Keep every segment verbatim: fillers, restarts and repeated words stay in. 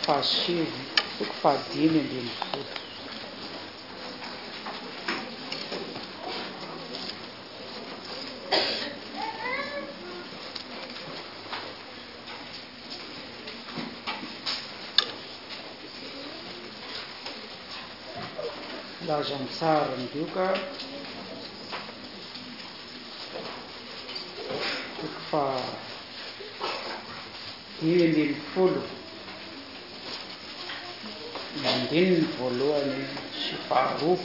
fahasivy toko fahadimy ambin'ny folo. Lazany tsara ny dioka toko fa dimy ambin'ny folo ny andininy voalohany sy faharoa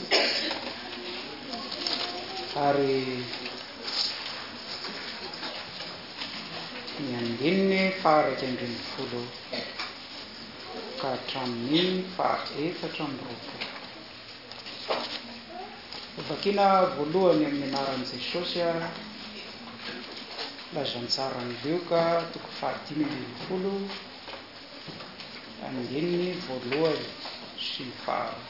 ary ny andininy faharaiky ambin'ny folo ka hatramin'ny fahaefatra amby roapolo. Vakina voalohany amin'ny anaran'i Jesosy a lazantsara ny dioka toko fahadimy ambin'ny folo andininy voalohany sy ny faharoa.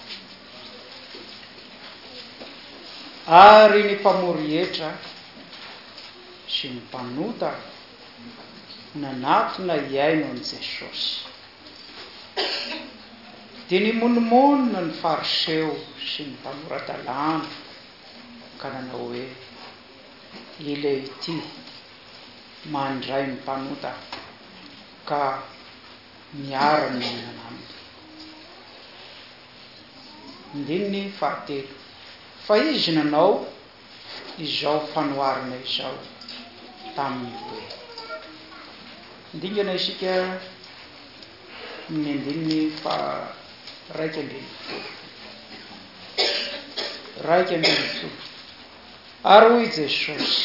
Ary ny mpamory hetra sy ny mpanota nanatona hiaino an' Jesosy dia nimonimonna ny fariseo sy ny mpanoran-dalàna ka nanao hoe ilay ity mandray ny mpanota ka miara ny mihinana aminy. Andininy fahatelo. Fa izy nanao izao fanoharana izao tamin'ny hoe. Indingana isika ny andininy fa raiky ambin'ny folo. Raiky ambin'ny folo. Ary hoy Jesosy,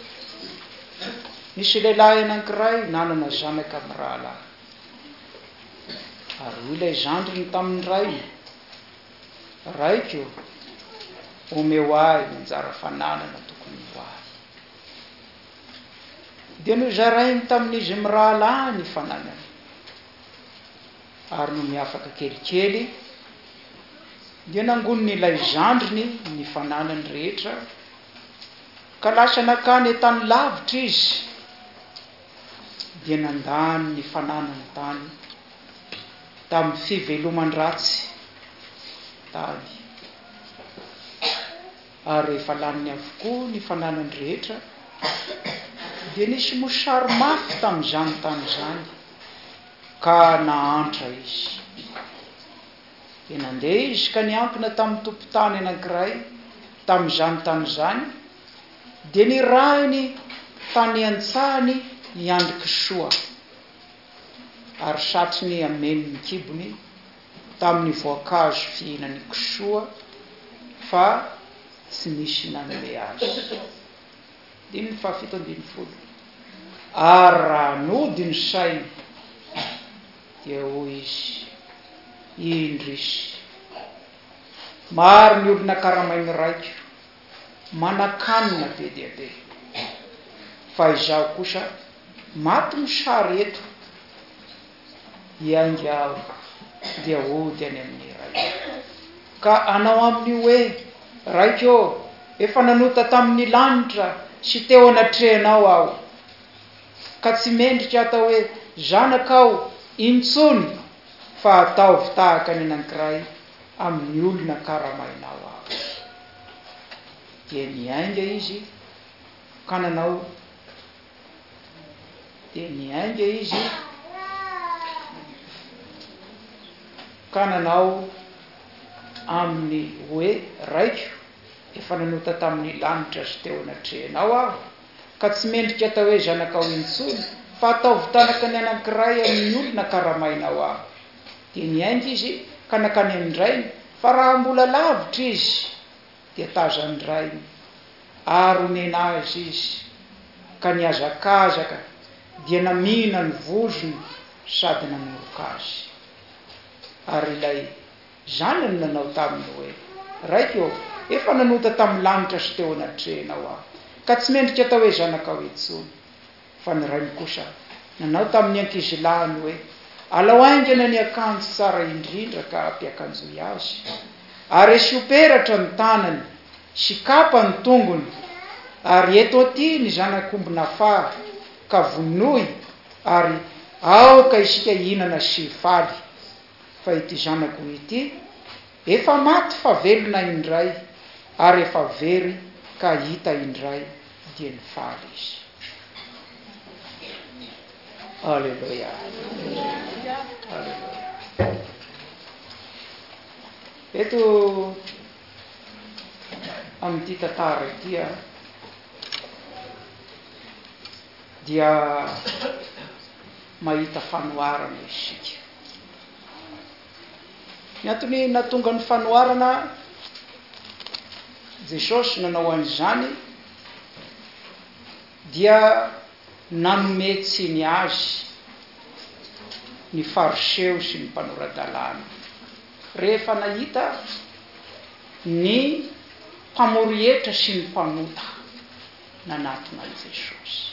nisy lehilahy anankiray nanana zanaka amin'ny rahalahy. Ary hoy ilay zandriny tamin'ny rainy, raiko omeo ahy ny anjara fananana tokony ho ahy. Dia nozarainy tamin'izy amin'ny rahalahy ny fananany. Ary no miafaka kelikely dia nangonon'ilay zandriny ny fananany rehetra ka lasa nakany an-tany lavitra izy dia nandany ny fananany tany tamin'ny fiveloman-dratsy tany. Ary rehefa laniny avokoa ny fananany rehetra dia nisy mosary mafy tamin'izany tany izany ka nahantra izy. Dia nandeha izy ka niankina tamin'ny tompon-tany anankiray tamin'izany tany izany dia nirahiny tany an-tsahany hiandry kisoa ary satry ny ameny ny kibony tamin'ny voankazo fihinany kisoa fa tsy nisy nanome azy. Dimy ny fahafito ambin'ny folo. Ary raha nody ny sainy dia hoy izy, indro izy maro ny olona karamainy raiko manakanina be dia be, fa izaho kosa maty mosary eto hiainga aho dia hody any amin'ny raiko. Ka anao amin'ny hoe raiko efa nanota tamin'ny lanitra sy teo anatrehanao aho, ka tsy mendrika atao hoe zanakao intsony, fa ataovy tahaka ny anankiray amin'ny olona karamainao aho. Dia niainga izy ka nanao dia niainga izy ka nanao amin'ny hoe raiko efa nanota tamin'ny lanitra sy teo anatrehanao aho, ka tsy mendrika atao hoe zanakao intsony, fa ataovy tanaka ny anankiray amin'ny olona karamainao aho. Dia niainga izy ka nakany amin'ny rainy, fa raha mbola lavitra izy dia tazany rainy ary omena azy izy, ka niazakazaka dia namina ny vozony sady nanoroka azy. Ary ilay zanany nanao taminy hoe raiko efa nanota tamin'ny lanitra sy teo anatrehanao aho, ka tsy mendrika atao hoe zanakao intsony. Fa ny rainy kosa nanao tamin'ny ankizilahiny hoe alao aingana ny akanjo tsara indrindra ka ampiakanjoy azy, ary esio peratra ny tanany sy kapa ny tongony, ary eto aty ny zanakombona fary ka vonoy, ary aoka isika hihinana sy faly, fa ity zanako ity efa maty fa velona indray ary efa very ka hita indray dia ny faly izy. Alleluia. Alleluia. Eto amin'ity tantara ity a dia mahita fanoharana isika. Ny antony natonga ny fanoharana Jesosy nanao an'izany dia nanometsiny azy ny fariseo sy ny mpanoradalàna rehefa nahita ny mpamorietra sy ny mpanota nanatona an' Jesosy.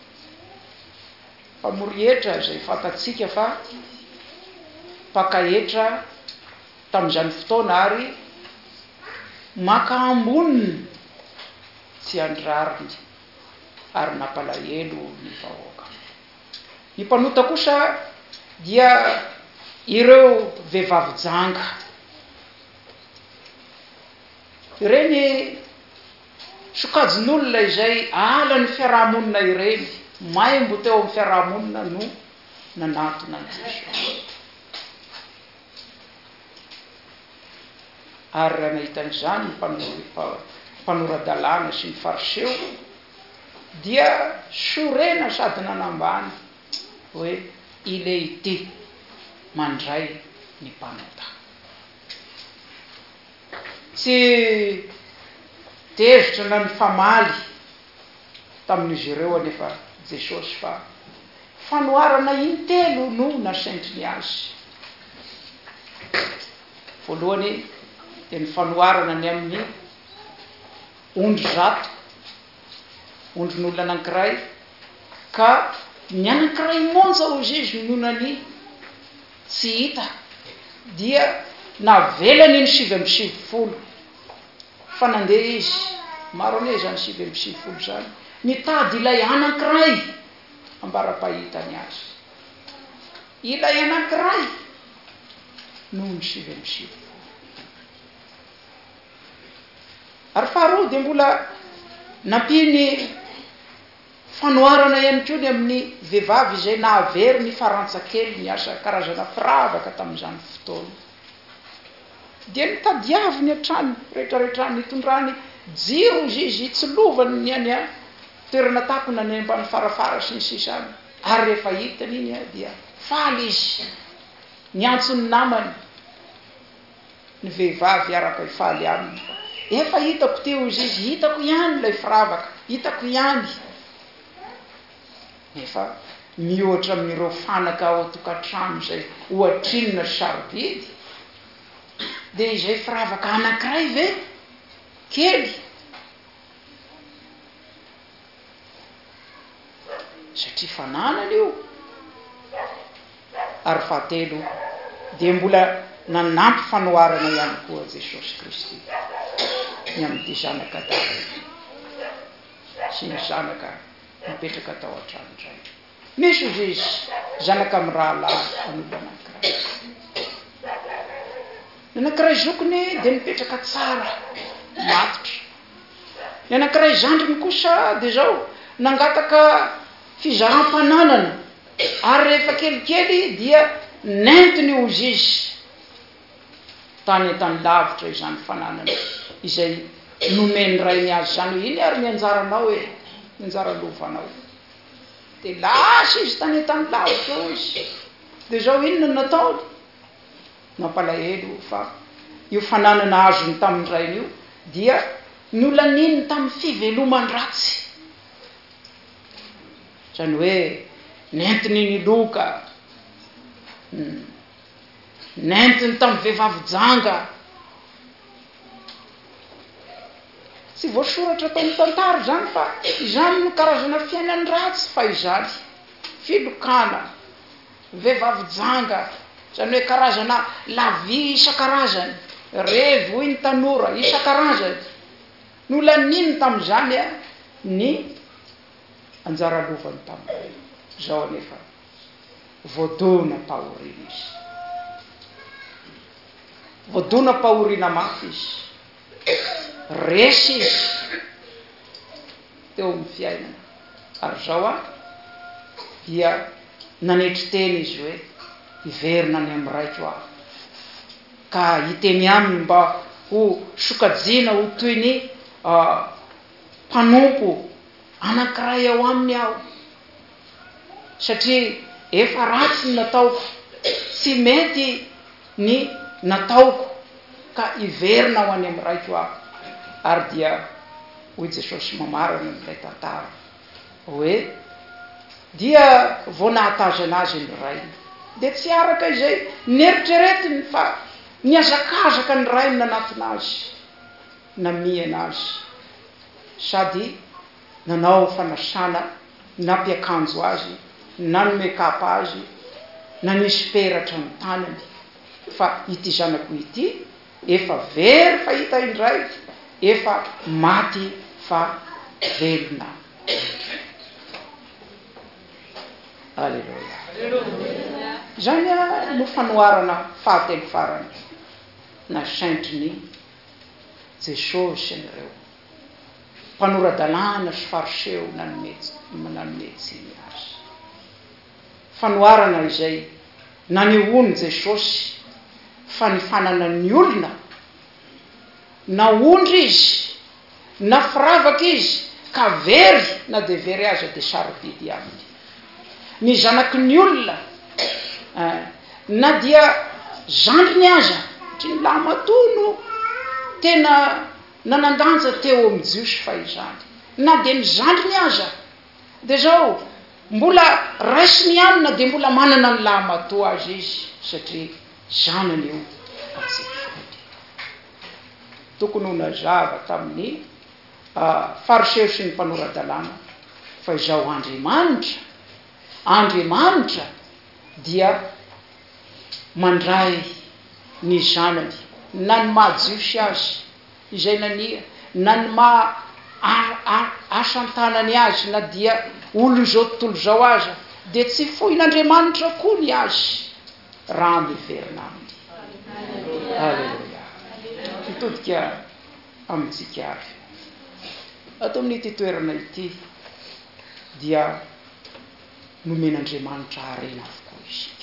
Mpamorietra izay fantatsika fa mpakahetra tamin'izany fotoana ary maka amboniny tsy andrariny ary nampalahelo ny vahoaka. Ny mpanota kosa dia ireo vehivavy janga. Ireny sokajin'olona izay ala ny fiarahamonina ireny, maimbo teo amin'ny fiarahamonina no nanatona an' Jesosy. Ary raha nahitan'izany mpanoradalàna sy ny fariseo dia sorena sady nanambany hoe ile ity mandray ny mpanota. Tsy tezitra na ny famaly tamin'izy ireo anefa Jesosy fa fanoharana intelo no nasendriny azy. Voalohany dia ny fanoharana ny amin'ny ondry zato, ondrin'olona anankiray, ka ny anankiray monja hozy izy nonany tsy hita dia navelany ny sivy amby sivy folo fa nandeha izy maro ane zany sivy amby sivy folo zany nitady ilay anankiray ambara-pahitany azy. Ilay anankiray noho ny sivy amby sivy folo. Ary faharoa dia mbola nampiny fanoharana ihany koa ny amin'ny vehivavy izay nahavery ny farantsakely ny asa karazana firavaka tamin'izany fotoana. Dia nitadiaviny hatrany rehetrarehetrany nitondrany jiro izy izy tsy lovany ny any a toerana takona ny ambany farafara sy ny sisany. Ary rehefa hitany iny a dia faly izy. Niantsony namany ny vehivavy araka ifaly aminy. Efa hitako teo izy izy, hitako ihany ilay firavaka, hitako ihany. Nefa mihoatra amin'ireo fanaka ao an-tokantrano izay ohatrinina sarobidy, dia izay firavaka anankiray ve kely. Satria fananana io. Ary fahatelo dia mbola nanampy fanoharana ihany koa Jesosy Kristy ny amin'ity zanaka Davida sy ny zanaka mipetraka tao an-trano indray. Misy izy izy zanaka mirahalahy an'olona anankiray. Ny anankiray zokiny dia mipetraka tsara, matotra. Ny anankiray zandriny kosa dia zao nangataka fizaram-pananana ary rehefa kelikely dia nentiny hozy izy tany an-tany lavitra izany fananana izay nomeny ray ny azy zany hoe iny ary ny anjaranao e, ny anjara lovanao. Dia lasa izy tany an-tany lavitra izy. Dia zao inona nataony? Nampalahelo fa io fananana azony tamin'ny rainy io dia nolaniny tamin'ny fiveloman-dratsy. Zany hoe nentiny ny loka, nentiny tamin'ny vehivavy janga. Tsy voasoratra tao amin'ny tantara zany fa izany no karazana fiainany ratsy fa izany. Filokana, vehivavy janga, zany hoe karazana lavia isan-karazany, revo hoy ny tanora isan-karazany. Nolaniny tamin'izany a ny anjara lovany tamin'izay. Zao anefa voadona tahoriny izy. voadona pahoriana mafy izy, resy izy teo amin'ny fiainana. Ary zao a dia nanetry teny izy hoe hiverina ny amin'ny raiko aho, ka hiteny aminy mba ho sokajiana ho toy ny mpanompo anankiray ao aminy aho, satria efa ratsy ny nataoko, tsy mety ny nataoko, ka hiverina ho any amin'ny raiko aho. Ary dia hoy Jesosy mamarana n'ilay tantara hoe dia vao nahatazana azy ny rainy dia tsy araka izay nieritreretiny fa niazakazaka ny rainy nanatona azy, namiana azy, sady nanao fanasana, nampiakanjo azy, nanomekapa azy, nanisy peratra ny tanany, fa ity zanako ity efa very fa hita indray, efa maty fa velona. Alleluia. Zany a no fanoarana fahatelo farany na saintriny Jesosy an'ireo mpanoradalàna sy fariseho nanometsiny azy. Fanoarana izay nanehoany Jesosy fa ny fanana ny olona, na ondry izy, na firavaka izy, ka very na de very aza de sarobidy aminy. Ny zanaky ny olona na dia zandriny aza, satria ny lamatono tena nanandanja teo amin'ny Jiosy fa izany, na de ny zandriny aza de zao mbola raisiny ihany, na de mbola manana ny lamatoa azy izy, satria zanany io atsifody. Tokony ho nazava tamin'ny fariseho sy ny mpanoradalàna fa izao Andriamanitra Andriamanitra dia mandray ny zanany, na ny mahajiosy azy izay nania, na ny maha asantanany azy, na dia olo zao tontolo zao aza, de tsy foin'Andriamanitra koa ny azy raha miverina aminy. Alleluia. Mitodika amintsika avy ato amin'ity toerana ity dia nomen'Andriamanitra arena avokoa isika.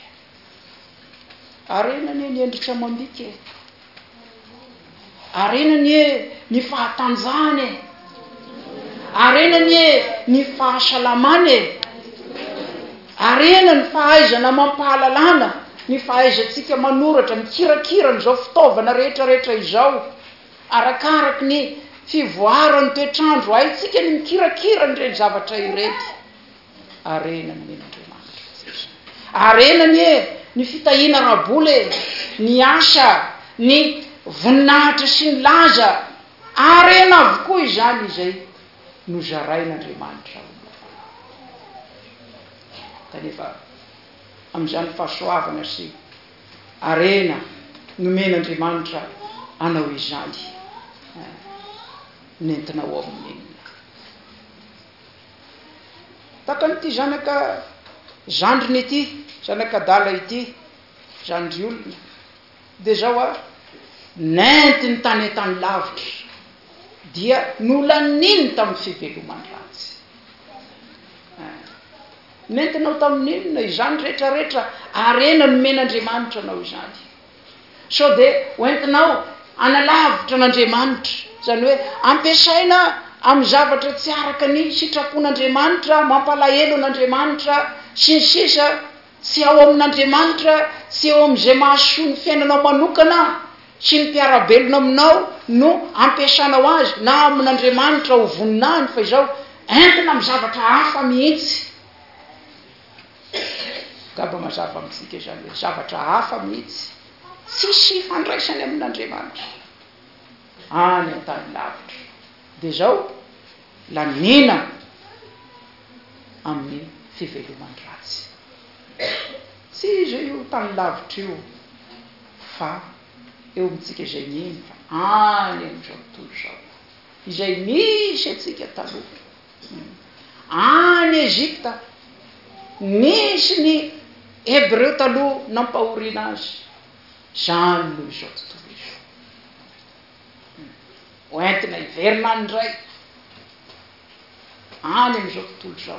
Arena ny endritra amam-bika, arena ny ny fahatanjahany, arena ny ny fahasalamany, arena ny fahaizana mampahalalana, ny fahaizantsika manoratra, mikirakira n'izao fitaovana rehetra rehetra izao, arakaraky ny fivoarany toetrandro, haitsika ny mikirakira n'ireny zavatra irety. Arena ny men'Andriamanitra, arena ny ny fitahina rabole, ny asa, ny voninahitra sy ny laza, arena avokoa izany izay nozarain'Andriamanitra. Kanefa amin'izany fahasoavana sy arena nomen'Andriamanitra anao izany nentinao amin'iny. Taka n'ity zanaka zandriny ity, zanakadala ity, zandry olona, de zao a nentiny tany an-tany lavitra, dia nolaniny tamin'ny fivelomany ratsy. Nentinao tamin'inona izany rehetra rehetra, arena nomen'Andriamanitra anao izany. So de hoentinao analavitra n'Andriamanitra, zany hoe ampiasaina amin'ny zavatra tsy araka ny sitrapon'Andriamanitra, mampalahelo an'Andriamanitra sy ny sisa, tsy ao amin'Andriamanitra, tsy ao amin'izay mahasoa ny fiainanao manokana sy ny mpiarabelona aminao no ampiasanao azy, na amin'Andriamanitra ho voninahiny, fa izao entina amin'ny zavatra hafa mihitsy. Gaba mazava amintsika izany hoe zavatra hafa mihitsy, tsisy fandraisany amin'Andriamanitra, any an-tany lavitra. De zao lanina amin'ny fivelomany ratsy. Tsy izy io tany lavitra io, fa eo amintsika izay niny, fa any amin'izao tontolo zao, izay misy atsika taloha, any Ezipta, nisy ny Hebreo taloha nampahoriana azy, zany no izao tontolo izao. oentina hiverina anyndray any am'izao tontolo zao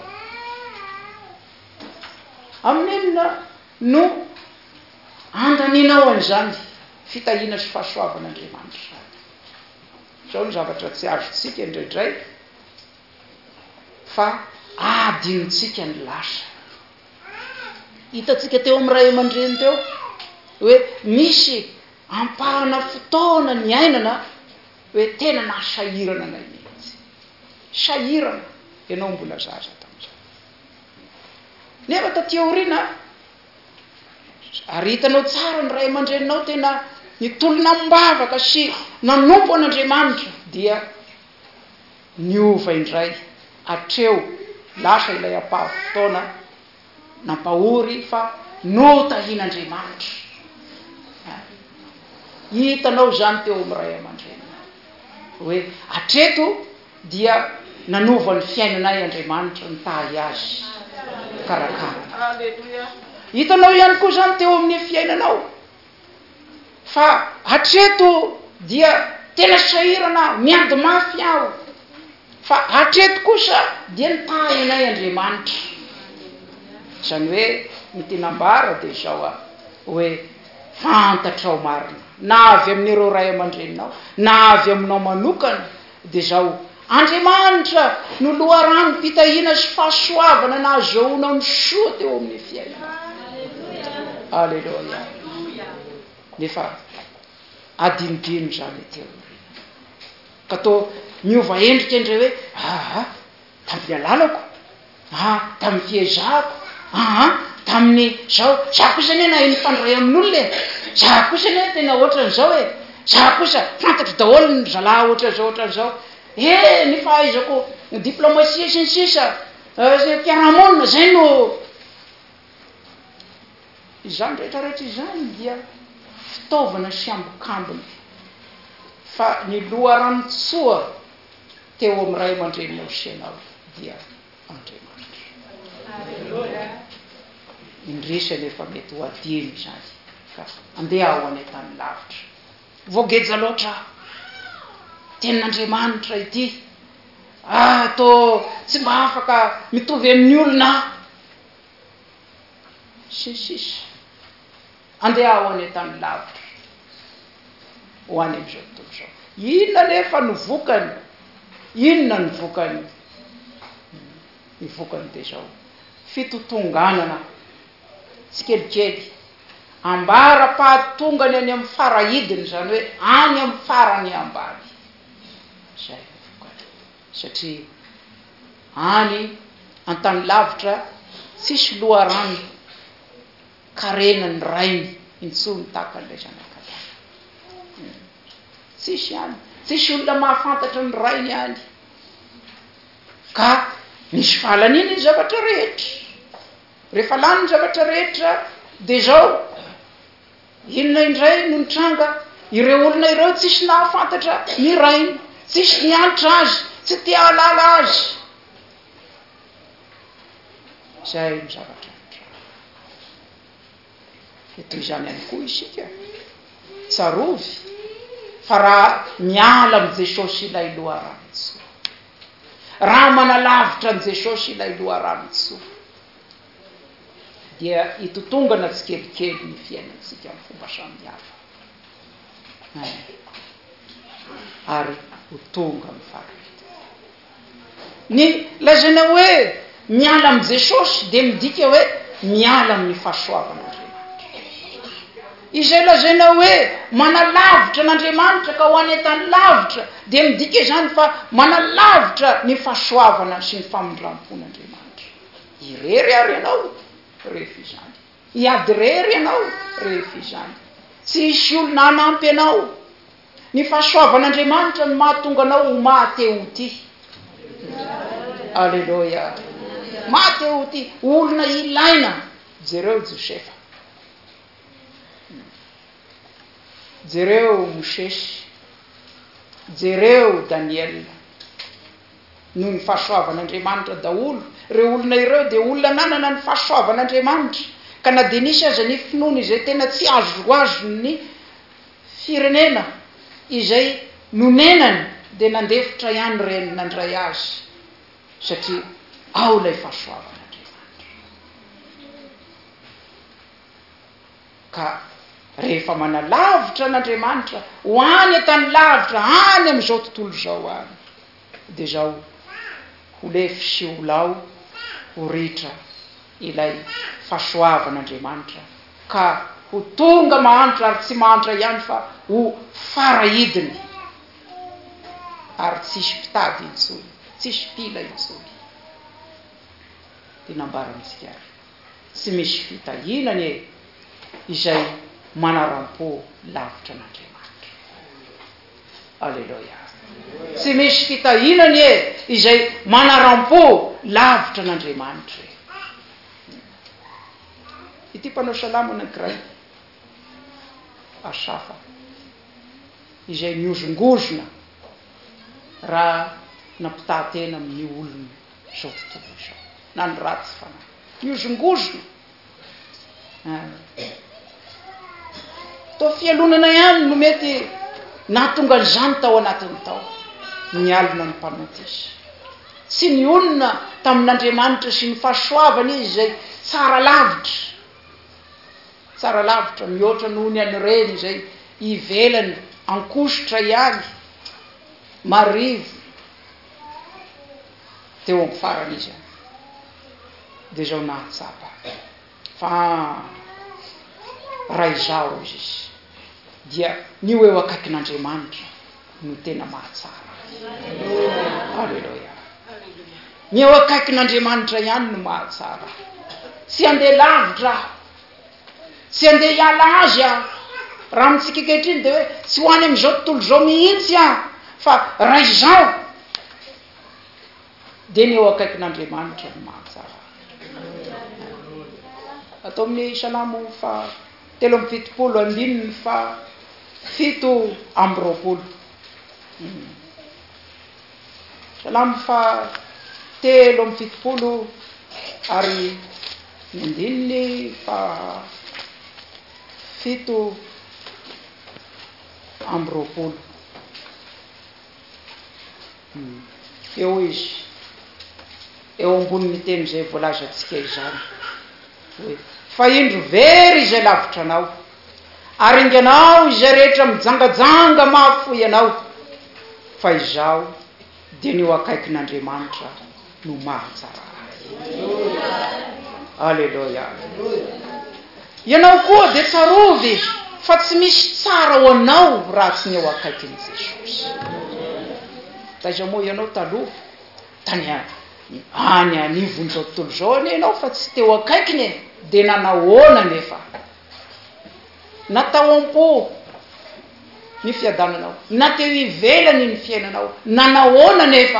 amin'inona no andaninao an'izany fitahina sy fahasoavan'Andriamanitra zao ny zavatra tsy azotsika indraindray fa adinontsika ny lasa hitatsika teo amin'ny ray aman-dreny teo hoe misy ampahana fotoana ny ainana hoe tena nasahirana na mihitsy sahirana ianao mbola zaza tam'izao nefa taty aoriana ary hitanao tsara ny ray aman-dreninao tena nitolona mbavaka sy nanompo an'Andriamanitra dia niova indray atreo lasa ilay apaha fotoana nampahory fa notahian'Andriamanitra hitanao zany teo amin'ny ray aman-dreny hoe atreto dia nanova ny fiainanay Andriamanitra nitahy azy karakara hitanao ihany koa zany teo amin'ny fiainanao fa atreto dia tena sahirana miady mafy aho fa atreto kosa dia nitahy anay Andriamanitra zany hoe mitenambara dia zao a hoe fantatrao marina na avy amin'ireo ray aman-dreninao na avy aminao manokana dia zao Andriamanitra no loharano mpitahina sy fahasoavana na azahoanao ny soa teo amin'ny fiainana aleluia nefa adinodino zany teo ka to miova endrika indray hoe aa tamin'ny alalako a tamin'ny fiezahako aa tamin'ny zao za kosa ne na iny fandray amin'olona e za kosa ne tena ohatran'izao e za kosa fantatro daholo ny zalahy ohatran'izao ohatran'izao e ny fahaizako diplomasia sy ny sisa fiarahamonina zay no izany rehetrarehetra izany dia fitaovana sy ambokambony fa ny loharano-tsoa teo amin'ny ray aman-dreninao sy ianao dia Andriamanitra indrisany efa mety ho adiny zany ka andeha ao any tany lavitra voageja loatra tenin'Andriamanitra ity ah to tsy mba afaka mitovy amin'ny olona sisisy andeha ao any tany lavitra ho any am'izao tontolo zao inona nefa ny vokany inona ny vokany ny vokany dia zao fitotonganana tsikelikely ambara-pahatongany any amin'ny farahidiny zany hoe any amin'ny farany ambany zay vokany satria any an-tany lavitra tsisy loharano karenany rainy intsony tahaka an'ilay zanakadana tsisy any tsisy olona mahafantatra ny rainy any ka misy fahalaniny ny zavatra rehetra rehefa lany ny zavatra rehetra dia zao inona indray no nitranga ireo olona ireo tsisy nahafantatra ny rainy tsisy nianitra azy tsy tia halala azy zay ny zavatra nitranga etoy izany ihany koa isika tsarovy fa raha miala am' Jesosy ilay loharanotsoa raha manalavitra an' Jesosy ilay loharanotsoa dia hitotongana tsikelikely ny fiainantsika amin'ny fomba samihafa ary ho tonga amin'ny farany ny lazaina hoe miala am' Jesosy dia midika hoe miala amin'ny fahasoavan'Andriamanitra izay lazaina hoe manalavitra n'Andriamanitra ka ho any an-tany lavitra dia midika izany fa manalavitra ny fahasoavana sy ny famindram-pon'Andriamanitra irery ary ianao rehefa izany hiady rery ianao rehefa izany tsy hisy olona hanampy ianao ny fahasoavan'Andriamanitra no mahatonga anao ho mahateo ty aleluia mahateo ty olona ilaina jereo Josefa jereo Mosesy jereo Daniel noho ny fahasoavan'Andriamanitra daholo reo olona ireo dia olona nanana ny fahasoavan'Andriamanitra ka na dia nisy aza ny finoana izay tena tsy azo azo ny firenena izay nonenany dia nandefitra ihany reny nandray azy satria ao ilay fahasoavan'Andriamanitra. Ka rehefa manalavitra n'Andriamanitra ho any an-tany lavitra any amin'izao tontolo izao any dia zao ho lefy sy ho lao ho ritra ilay fahasoavan'Andriamanitra ka ho tonga mahantra ary tsy mahantra ihany fa ho farahidiny ary tsisy mpitady intsony, tsisy mpila intsony. Dia nambarantsika ary tsy misy fitahinany e izay manaram-po lavitra n'Andriamanitra. Alleluia. Tsy misy fitahinany e izay manaram-po lavitra n'Andriamanitra. Ity mpanao salamo anankiray Asafa izay niozongozona raha nampitahatena amin'ny olona zao tontolo izao na ny ratsy fana niozongozona to fialonana ihany no mety nahatonga an'izany tao anatiny tao nialina ny mpanotisa sy ny olona tamin'Andriamanitra sy ny fahasoavany izy izay tsara lavitra tsara lavitra mihoatra noho ny an'ireny izay ivelany ankositra ihany marivo teo amin'ny farany izy dia zao nahatsapa fa raha izao izy dia nio eo akaikin'Andriamanitra no tena mahatsara. Alleluia. Ny eo akaikin'Andriamanitra ihany no mahatsara. Tsy andeha lavitra tsy andeha hiala azy a raha mitsika kehitriny dia hoe tsy ho any amin'izao tontolo izao mihitsy a fa raha izao dia ny eo akaikin'Andriamanitra no mahatsara. Atao amin'ny salamo fa telo amby fitopolo ambininy fa fito amby roapolo. Salamo fa telo amby fitopolo ary ny andininy fa fito amby roapolo. Eo izy eo amboniny teny izay voalazantsika izany hoe fa indro very izay lavitra anao ary inganao izay rehetra mijangajanga mahafoy ianao fa izao dia ny eo akaikin'Andriamanitra no mahatsara. Alleluia. Ianao koa dia tsarovy fa tsy misy tsara ho anao raha tsy ny eo akaikin' Jesosy. Taiza moa ianao taloha tany any anivony zao tontolo izao anie ianao fa tsy teo akaikiny e dia nanahoana nefa natao am-po ny fiadananao na teo ivelany ny fiainanao nanahoana nefa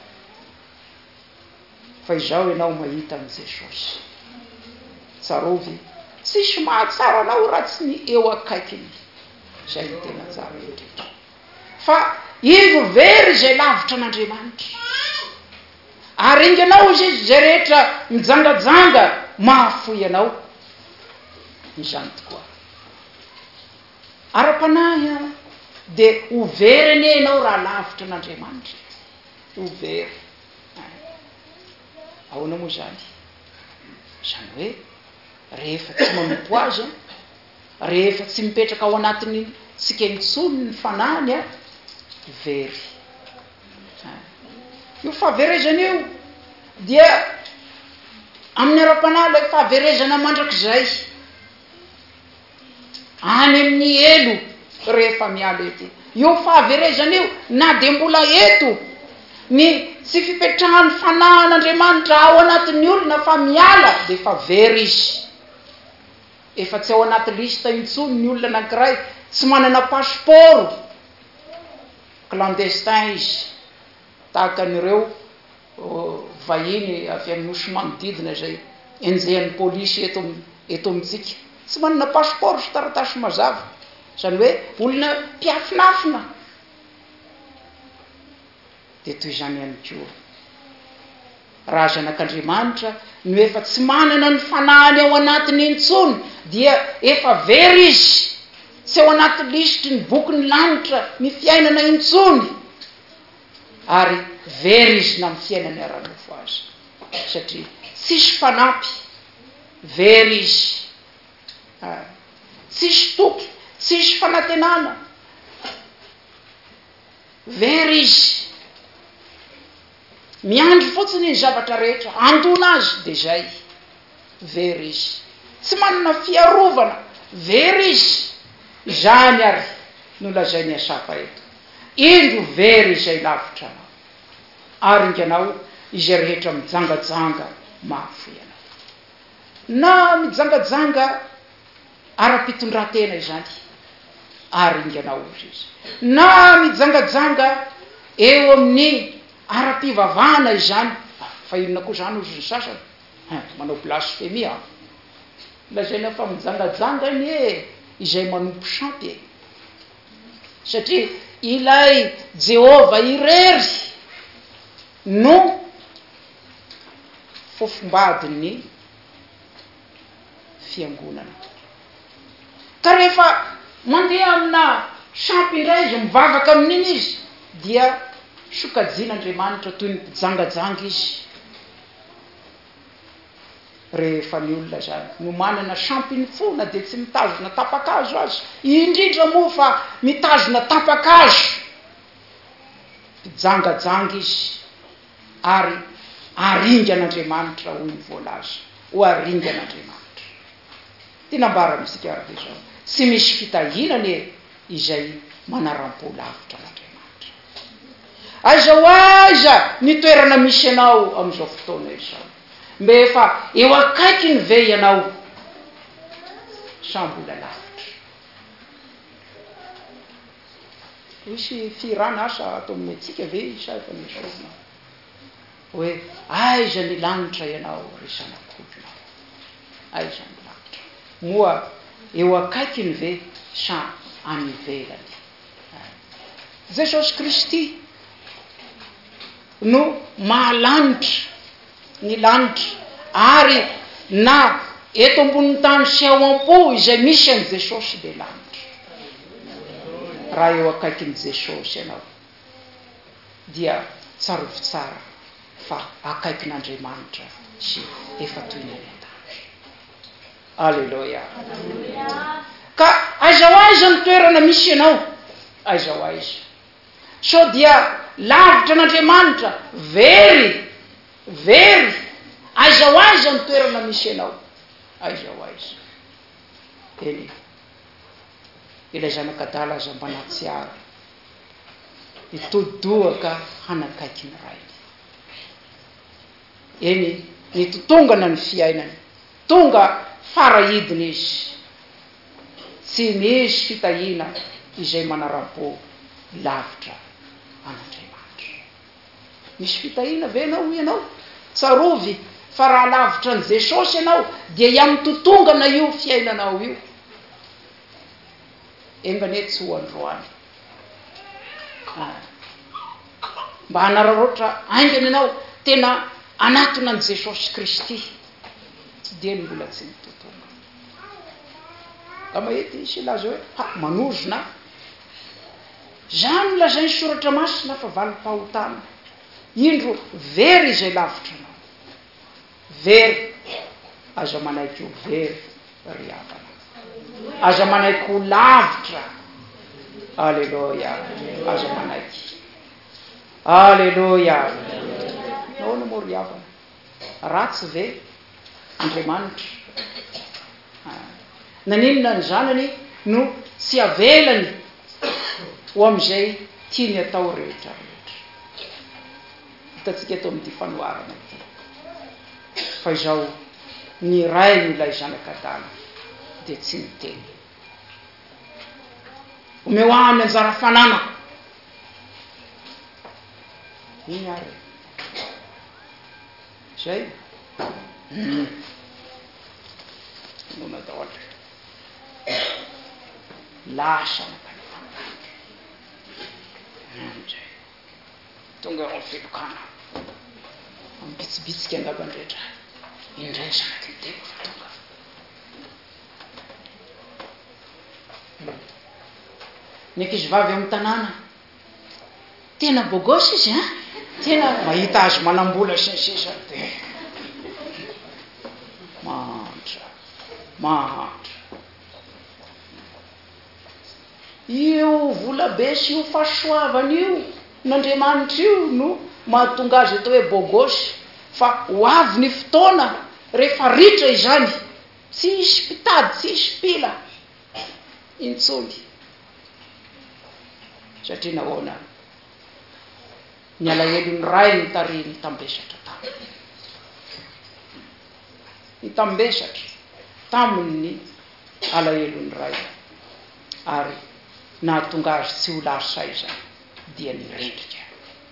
fa izao ianao mahita an' Jesosy. Tsarovy tsisy mahatsara anao raha tsy ny eo akaikiny izay ny tena tsara indrindra fa indro very izay lavitra n'Andriamanitra ary inganao izy izay rehetra mijangajanga mahafoy ianao izany tokoa ara-panahy a dia ho very anie ianao raha lavitra n'Andriamanitra ho very. Ahoana moa zany? Zany hoe rehefa tsy manompo azy a rehefa tsy mipetraka ao anatiny tsika intsony ny fanahany a very. Io fahaverezana io dia amin'ny ara-panahy ilay fahaverezana mandrakizay any amin'ny elo rehefa miala ety. Io fahaverezana io na dia mbola eto ny tsy fipetrahan'ny fanahan'Andriamanitra ao anatin'ny olona fa miala dia efa very izy. Efa tsy ao anaty lista intsony ny olona anankiray tsy manana passeport clandestin izy tahaka an'ireo vahiny avy amin'ny nosy manodidina izay enjehan'ny polisy eto eto amintsika tsy manana passeport sy taratasy mazava izany hoe olona mpiafinafina dia toy izany ihany koa raha zanak'Andriamanitra no efa tsy manana ny fanahany ao anatiny intsony dia efa very izy tsy ao anaty lisitry ny boky ny lanitra ny fiainana intsony ary very izy na amin'ny fiainany ara-nofo azy satria tsisy fanampy very izy tsisy toky tsisy fanantenana very izy miandry fotsiny ny zavatra rehetra andona azy de zay very izy tsy manana fiarovana very izy zany ary nolazainy asafa eto indro very izay lavitra anao ary inganao izay rehetra mijangajanga mafy ianao na mijangajanga ara-pitondratena izany ary inganao izy na mijangajanga eo amin'ny ara-pivavahana izany fa inona koa zany ozy ny sasany manao blasfemia lazaina fa mijangajanga ny e izay manompo sampy e satria ilay Jehova irery no fofombadiny fiangonana ka rehefa mandeha amina sampy iray izy mivavaka amin'iny izy dia sokajian'Andriamanitra toy ny mpijangajanga izy rehefa ny olona zany no manana sampiny fona de tsy mitazona tapakazo azy indrindra moa fa mitazona tapakazo mpijangajanga izy ary aringan'Andriamanitra hoy ny voalaza ho aringan'Andriamanitra tinambara misika ary de zao tsy misy fitahinany izay manaram-polavitra n'Andriamanitra aiza ho aiza ny toerana misy ianao am'izao fotoana izao mbe efa eo akaiky ny ve ianao sambola lavitra misy firana asa atao amin'ny atsika ve sa efa misorona hoe aiza ny lanitra ianao ry zanakodinao aiza ny lanitra moa eo akaiky ny ve sa any ivelany Jesosy Kristy no mahalanitra ny lanitra ary na eto ambonin'ny tany sy ao am-po izay misy an' Jesosy de lanitra raha eo akaikin'ny Jesosy ianao dia tsarovy tsara fa akaikin'Andriamanitra sy efa toy ny any an-tany alleluia ka aiza ho aiza ny toerana misy ianao aiza ho aiza so dia lavitra n'Andriamanitra very very aiza ho aiza ny toerana misy ianao aiza ho aiza eny ilay zanakadala aza mbanatsiary nitodidohaka hanakaiky ny rainy eny nitotongana ny fiainany tonga farahidiny izy tsy misy fitahina izay manaram-po lavitra an'Andriamanitra misy fitahina ve ianao ianao tsarovy fa raha lavitra an' Jesosy ianao dia iam'totongana io fiainanao io engane tsy ho androany mba hanararoatra aingany ianao tena anatona an' Jesosy Kristy tsy dia ny mbola tsy mitotonga ka mahety sy laza hoe ha manozona zany lazainy soratra masina fa valim-pahotana indro very izay lavitra anao very aza manaiky ho very ry avana aza manaiky ho lavitra alleluia aza manaiky alleluia nahoana moa ry avana ratsy ve Andriamanitra naninona ny zanany no tsy avelany ho am'izay tiany atao rehetra rehetra hitatsika eto amin'ity fanoarana ity fa izao ny ray nylay zanakadala de tsy miteny omeo any anjara fanana iny ary zay nona daoly lasa nakanyfanazay tonga ao felokana ambitsibitsika angabandrehetra indray zanaky nyteko fa tonga ny ankizy vavy amin'ny tanàna tena bogosy izy a tena mahita azy manambola sinsisa de mahantra mahantra io vola be sy io fahasoavana io n'Andriamanitra io no mahatonga azy atao hoe bogosy fa ho avy ny fotoana rehefa ritra izany tsy isy mpitady tsy isy mpila intsony satria nahoana ny alahelo ny ray ny tary ny tambesatra tamy ny tambesatra tamin'ny alahelo ny ray ary nahatonga azy tsy ho lasaiza dia nirendrika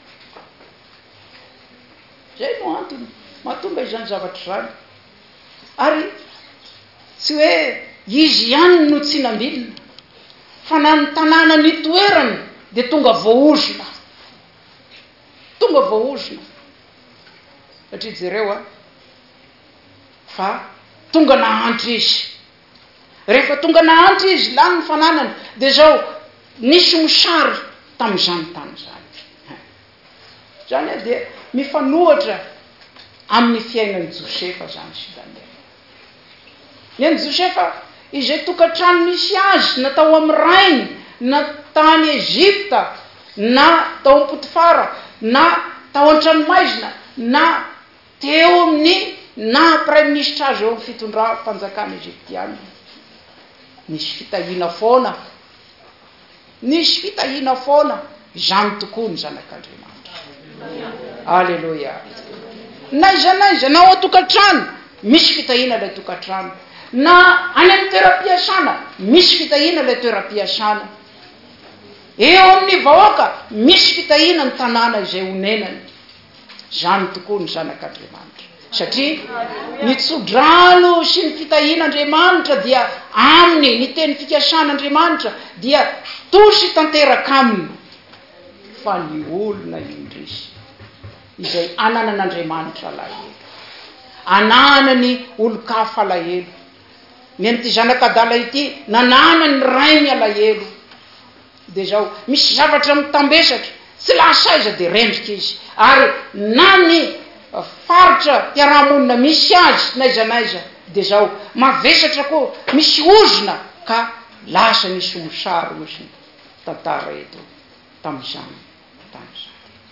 zay no antony mahatonga izany zavatra zany ary tsy hoe izy ihany no tsy nambilina fa na ny tanàna ny toerany dia tonga voaozona tonga voaozona satria jereo a fa tonga nahantra izy rehefa tonga nahantra izy lany ny fananany dia zao nisy mosary tamin'izany tany zany zany a dia mifanohatra amin'ny fiainan'ny Josefa zany sy Daniel ny an'i Josefa izay tokantrano misy azy na tao amin'ny rainy na tany Ezipta na tao amin'ny Potifara na tao an-tranomaizina na teo amin'ny na prime ministre azy eo amin'ny fitondram-panjakana Eziptiana nisy fitahiana foana nisy fitahiana foana izany tokoa ny zanak'Andriamanitra alleluia na iza na iza na ao atokantrano misy fitahiana ilay tokantrano na any amin'ny toeram-piasana misy fitahiana ilay toeram-piasana eo amin'ny vahoaka misy fitahiana ny tanàna izay honenany zany tokoa ny zanak'Andriamanitra satria ny tsodrano sy ny fitahian'Andriamanitra dia aminy ny teny fikasan'Andriamanitra dia tosy tanteraka aminy fa ny olona indrisy izay ananan'Andriamanitra alahelo ananany olo-kafa alahelo ny an'ity zanakadala ity nananany rainy alahelo dia zao misy zavatra mitambesatra tsy lasaiza dia rendrika izy ary na ny faritra mpiarahamonina misy azy naiza naiza dia zao mavesatra koa misy ozona ka lasa misy mosary misy tantara eto tamin'izany tamin'izany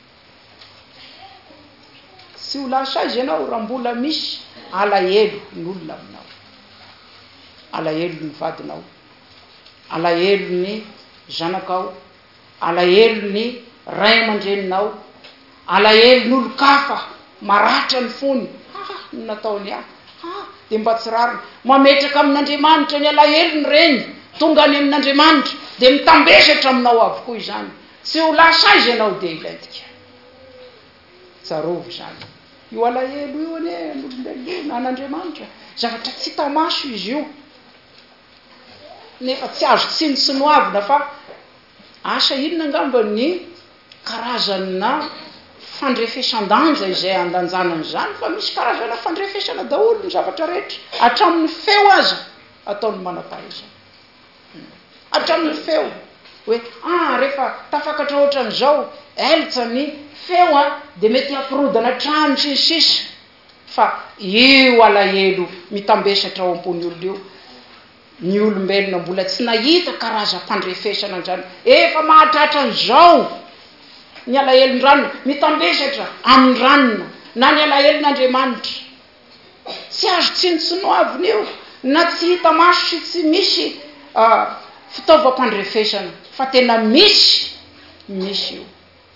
tsy ho lasaiza ianao raha mbola misy alahelo ny olona aminao alahelo ny vadinao alahelo ny zanakao alahelo ny ray aman-dreninao alahelo ny olo-kafa maratra ny fony ny nataony ah ah dia mba tsy rariny mametraka amin'Andriamanitra ny alahelo ny reny tonga any amin'Andriamanitra dia mitambesatra aminao avokoa izany tsy ho lasaiza ianao dia ilaitika tsarovy zany io alahelo io ane n'olombelona io na an'Andriamanitra zavatra tsy tamaso izy io nefa tsy azo tsy ny sinoavina fa asa inona angamba ny karazana fandrefesan-danja izay andanjanany zany fa misy karazana fandrefesana daholo ny zavatra rehetra hatramin'ny feo aza ataony manam-pahaizana hatramin'ny feo hoe ah rehefa tafakatra ohatran'izao elitra ny feo a dia mety hampirodana trano sy ny sisa fa io alahelo mitambesatra ao am-pony olona io ny olombelona mbola tsy nahita karazam-pandrefesana an'izany efa mahatratra an'izao ny alahelon-dranona mitambesatra amin'ny ranona na ny alahelon'Andriamanitra tsy azo tsy ny sinoavina io na tsy hita maso sy tsy misy fitaovam-pandrefesana fa tena misy misy io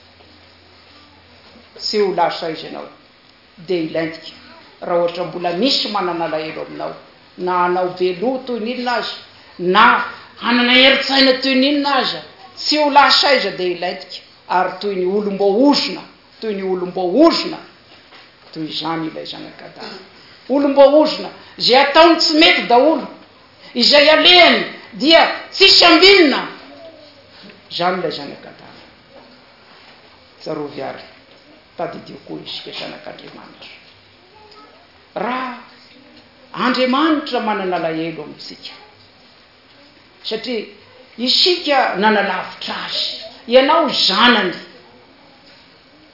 tsy ho lasaiza ianao dia ilaintika raha ohatra mbola misy manana alahelo aminao na hanao beloa toy n'inona aza na hanana heritsaina toy n'inona aza tsy ho lasaiza dia ilaitika ary toy ny olom-boaozona toy ny olom-boaozona toy izany ilay zanakadala olom-boaozona zay ataony tsy mety daholo izay alehany dia tsisy ambinina zany ilay zanakadala tsarovy ary tadidio koa isika zanak'Andriamanitra raha Andriamanitra manana alahelo amintsika satria isika nanalavitra azy ianao zanany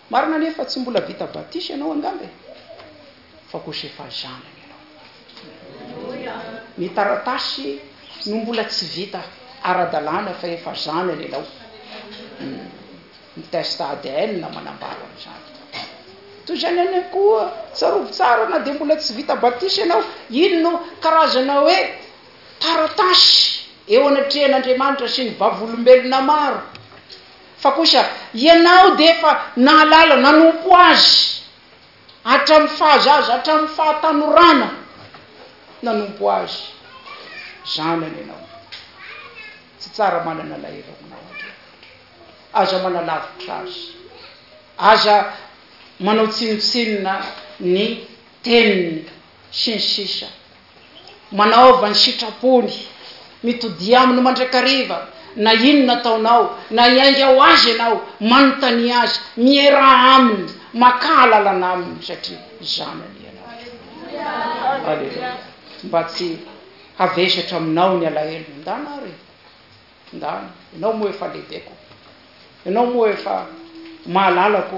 marina nefa tsy mbola vita batisy ianao angambe fa kosa efa zanany ianao. Ny taratasy no mbola tsy vita ara-dalàna fa efa zanany ianao. Ny test A D N na manambara am'zany. Toy zany any koa tsarovy tsara na de mbola tsy vita batisy ianao, ino no karazana hoe taratasy eo anatrehan'Andriamanitra sy ny vavolombelona maro. Fa kosa ianao de efa nahalala nanompo azy hatramin'ny fahazaza, hatramin'ny fahatanorana nanompo azy zanany ianao. Tsy tsara manana lahelo aminao Andriamanitra. Aza manalavitra azy, aza manao tsinotsinona ny teniny sy ny sisa, manaova ny sitrapony, mitodi aminy mandrakariva, na ino nataonao, na iainga ho azy ianao, manontany azy, mieraha aminy, maka lalana aminy satria zanany ianao. Aleluia. Mba tsy havesatra aminao ny alahelo. Ndana ary ndana, ianao moa efa lehibeko, ianao moa efa mahalalako.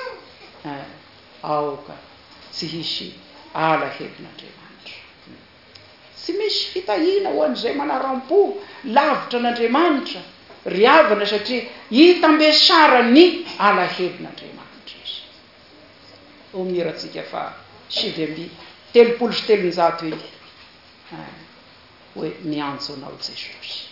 Aoka tsy hisy alahelon'Andriamanitra. Tsy misy fitahina ho an'izay manaram-po lavitra n'Andriamanitra ry havana satria hitambesara ny alahelon'Andriamanitra izy. O miratsika fa sivy amby telopolo sy telonjato iny hoe miantso anao Jesosy.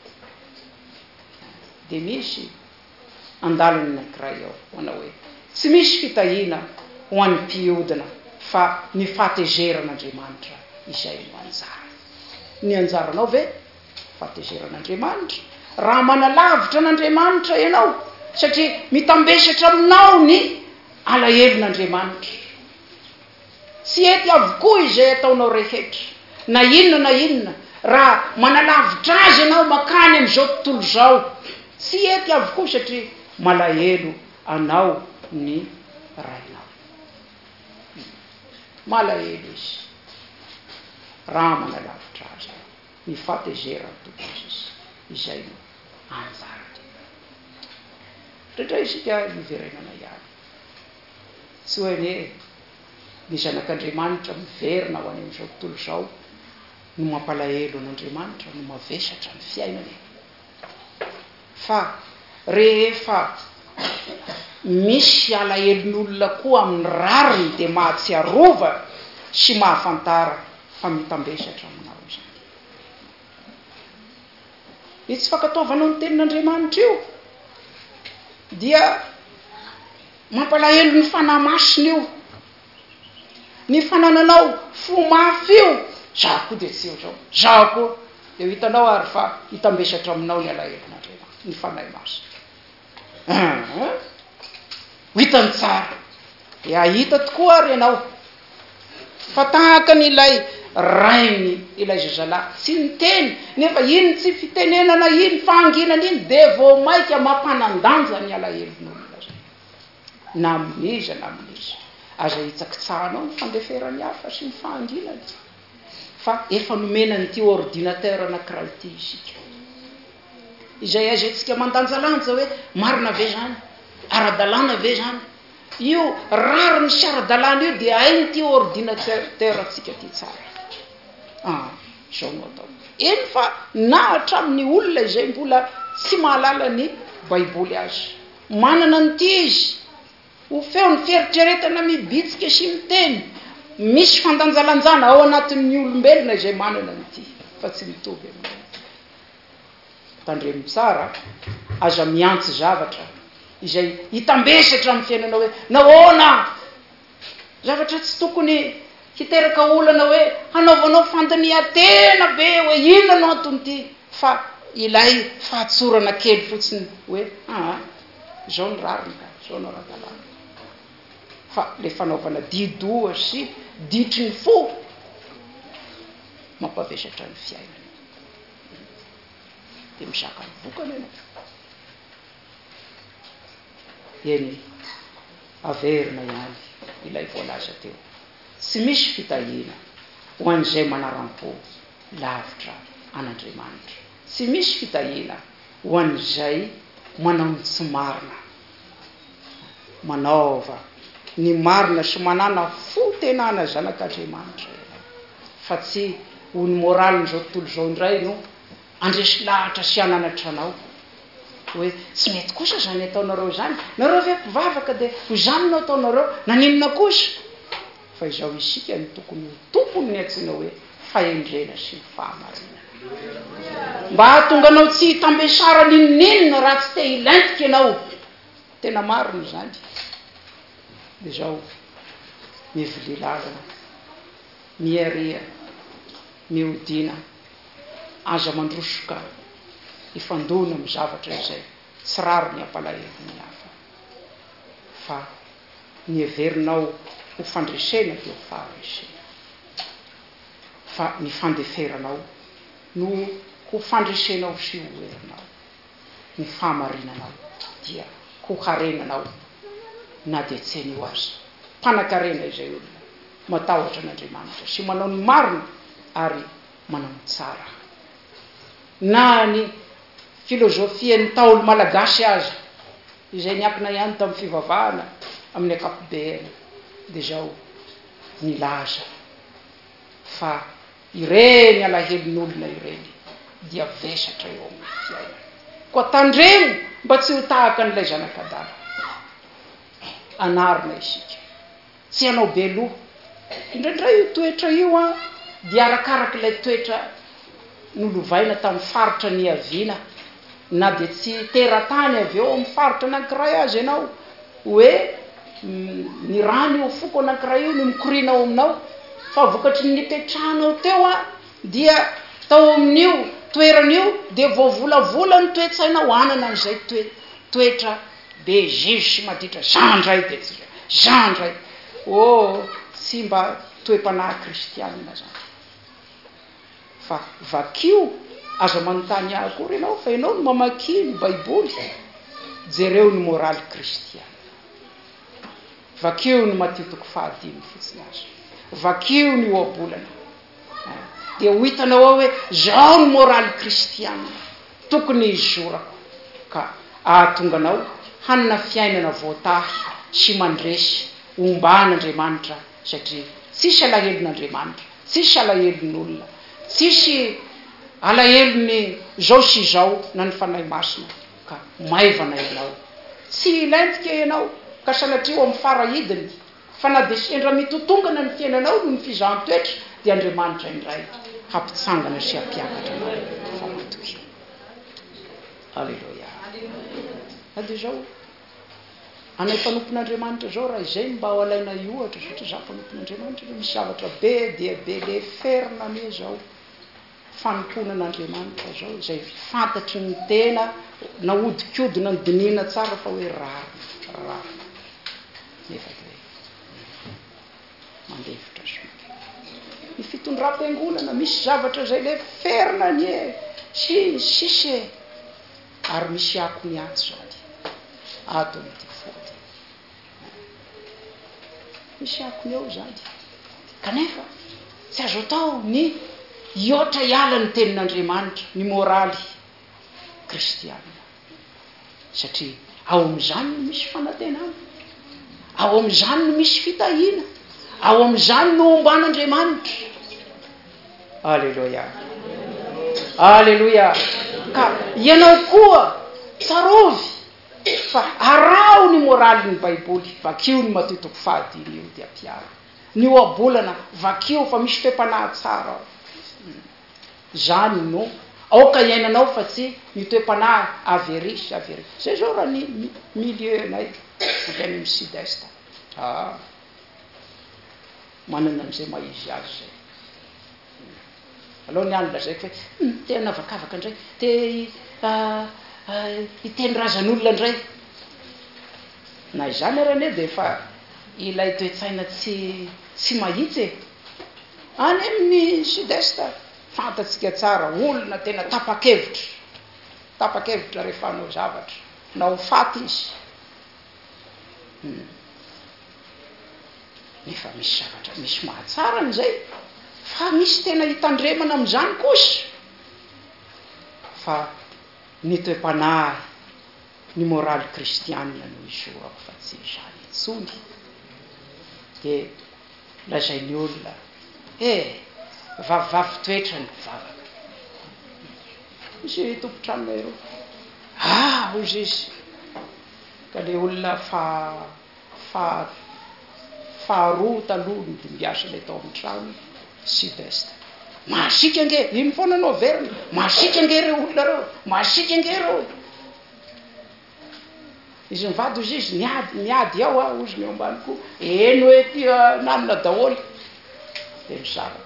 De misy andalany anankiray ao manao hoe tsy misy fitahina ho an'ny mpiodina fa ny fahatezeran'Andriamanitra izay no anjara. Ny anjaranao ve fahatezeran'Andriamanitra, raha manalavitra n'Andriamanitra ianao satria mitambesatra aminao ny alahelon'Andriamanitra. Tsy ety avokoa izay ataonao rehetra, na inona na inona, raha manalavitra azy ianao makany amin'izao tontolo zao, tsy ety avokoa satria malahelo anao ny rainao. Malahelo izy raha manalavitra azy, ny fahatezerany tompony izy, izay no anjarany. Rehetra isika miverenana ihany, tsy hoe ne ny zanak'Andriamanitra miverina ho any amin'izao tontolo zao no mampalahelo an'Andriamanitra, no mavesatra ny fiainany. Fa rehefa misy alahelon'olona koa amin'ny rariny de mahatsiarova sy mahafantara fa mitambesatra aminao zany. Ny tsy fakataovanao ny tenin'Andriamanitra io dia mampalahelo ny fanahy masina io, ny fanananao fo mafy io. Za koa de tsy eo zao, za koa de hitanao ary fa hitambesatra aminao ny alahelon'Andriamanitra, ny fanahy masina. Hitany tsara de ahita tokoa ary ianao fa tahaka n'ilay rainy ilay zazalahy tsy niteny, nefa iny tsy fitenenana iny fahanginana iny de vao maika mampanandanja ny alahelon'olona zay. Na amin'iza na amin'iza aza hitsakitsahanao ny fandeferany hafa sy ny fahanginany, fa efa nomena n'ity ordinateur anankiray ity isika, izay azatsika mandanjalanja hoe marina ve zany, ara-dalàna ve zany. Io rariny sy ara-dalàna io de ainy ty ordinateur atsika ty tsara. Ah, zao no atao. Eny fa na hatramin'ny olona izay mbola tsy mahalala ny baiboly azy, manana n'ity izy, ho feo ny fieritreretana mibitsika sy miteny, misy fandanjalanjana ao anatin'ny olombelona izay manana n'ity, fa tsy mitovy amin'io. Tandremo tsara, aza miantsy zavatra izay hitambesatra amin'ny fiainana hoe nahoana zavatra tsy tokony hiteraka olana hoe hanaovanao fandinihan-tena be hoe inona no antony, fa ilay fahatsorana kely fotsiny hoe ah zao ny rariny ka, zao no ara-dalàna. Fa le fanaovana didoa sy ditry ny fo mampavesatra ny fiainana de misaka ny vokany ianao. Eny averina ihany ilay voalaza teo, tsy misy fitahina ho an'izay manaram-po lavitra an'Andriamanitra, tsy misy fitahina ho an'izay manao ny tsy marina. manaova ny marina sy manana fotenana zanak'Andriamanitra fa tsy ho ny moraliny zao tontolo zao indray no andresy lahatra sy ananatra anao hoe tsy mety kosa zany ataonareo zany, nareo ve mpivavaka de ho zany no ataonareo naninona kosa, fa izao isika ny tokony ho tompony ny antsoina hoe fahendrena sy ny fahamarinana mba hahatonga anao tsy hitambesara ninonina raha tsy te hilaintika ianao. Tena marina zany. De zao mivily lalana, miaria, miodina, aza mandrosoka ifandona amin'ny zavatra izay tsy raro ny ampalahelo ny hafa, fa ny heverinao ho fandresena dia ho faharesena, fa ny fandeferanao no ho fandresenao sy ho herinao, ny fahamarinanao dia ho harenanao na dia tsy hainao azy. Mpanan-karena izay olona matahotra an'Andriamanitra sy manao ny marina ary manao ny tsara. Na ny filozofia ny taolo malagasy azy izay niakina ihany tamin'ny fivavahana amin'ny akapobeany dia zao nilaza fa ireny alahelon'olona ireny dia vesatra eo amin'ny fiaina. Koa tandremo mba tsy ho tahaka n'ilay zanak'Adama. Anarina isika tsy hanao beloha indraindray io toetra io a dia arakaraka ilay toetra nolovaina tamin'ny faritra ny aviana, na dia tsy teratany avy eo amin'ny faritra anankiray azy ianao hoe ny rano io foko anankiray io no mikorina ao aminao, fa vokatry ny nipetrahanao teo a dia tao amin'io toeran'io dia voavolavola ny toe-tsainao anana an'izay toe toetra be zizo sy maditra zandray de tsy zandray. Oh, tsy mba toe-panahy kristianina zany, fa vakio aza manontany akory ianao fa ianao no mamaky ny baiboly, jereo ny moraly kristiana. Vakio ny matitoko fahadimy fotsiny azy, vakio ny oabolana dia ho hitanao ao hoe zao ny moraly kristiana tokony izorako, ka ahatonganao hanana fiainana voatahy sy mandresy omban'Andriamanitra, satria tsisy alahelon'Andriamanitra, tsisy alahelon'olona, tsisy alahelony zao sy zao na ny fanahy masina, ka maivana ianao, tsy ilaintika ianao ka sanatria amin'ny farahidiny, fa na dia sendra mitotongana ny fiainanao no ny fizahan-toetra dia Andriamanitra indray hampitsangana sy hampiakatra anao fa matoky. Alleluia. Dia zao anay mpanompon'Andriamanitra zao raha izay mba ho alaina iohatra, satria za mpanompon'Andriamanitra misy zavatra be dia be le ferina ane zao fanomponan'Andriamanitra zao izay fantatry ny tena naodikodina ny dinina tsara fa hoe rarina rarina nefa hoe mandevitra soka ny fitondram-piangonana misy zavatra zay le ferina nie sy sisy ary misy ako ny ato zany ato nyty fody misy ako ny eo zany, kanefa tsy azo atao ny iotra hiala ny tenin'Andriamanitra, ny moraly kristianina, satria ao amin'izany no misy fanantenana, ao amin'izany no misy fitahiana, ao amin'izany no omban'Andriamanitra. Alleluia, alleluia. Ka ianao koa tsarovy fa arao ny moraly ny baiboly, vakio ny matotoko fahadimy io dia piaro, ny oabolana vakio fa misy toe-panahy tsara ao. Zany no aoka iainanao fa tsy ny toe-panahy avery sy avery. Zay zao raha ny milieu anay avy any amin'ny sud-est, ah manana an'izay maizy azy zay. Aloha ny any lazaiko hoe tena vakavaka indray, te hiteny razan'olona indray. Na izany ary ane dia efa ilay toe-tsaina tsy tsy mahitsy e. Any amin'ny sud-est fantatsika tsara, olona tena tapa-kevitra, tapa-kevitra rehefa hanao zavatra, na ho faty izy. Hmm. Nefa misy zavatra, misy mahatsara n'izay, fa misy tena hitandremana amin'izany kosa. Fa ny toe-panahy ny moraly kristianina no isorako fa tsy izany intsony. De lazay ny olona e vavivavy toetra ny vavaka misy tompotranonay ro ah ozy izy ka le olona fa fa faharoa taloha ny dimbiasa le tao amin'ny trano sud-est mahasika ange iny foana anao verina mahasika ange reo olona reo mahasika ange reo izy mivady ozy izy miady miady ao a ozy ny eo ambany koa eno hoe tia nanona daholy de misaraka.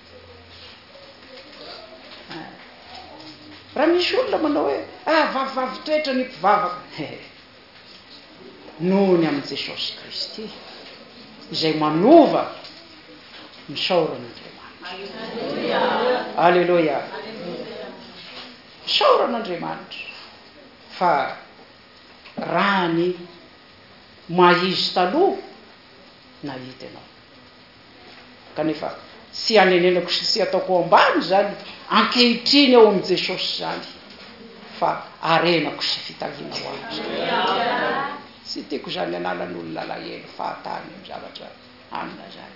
Raha misy olona manao hoe ah vavivavy toetra ny mpivavaka noho ny amin'i Jesosy Kristy izay manova ny saoran'Andriamanitra. Alleluia. Saoran'Andriamanitra fa raha ny maizy taloha na hita ianao kanefa sy anenenako sy tsy ataoko ambany zany ankehitriny ao amin'i Jesosy zany fa arenako sy fitaliana ho azy. Sy tiako zany analan'olona lahelo fahatany amin'ny zavatra amina zany.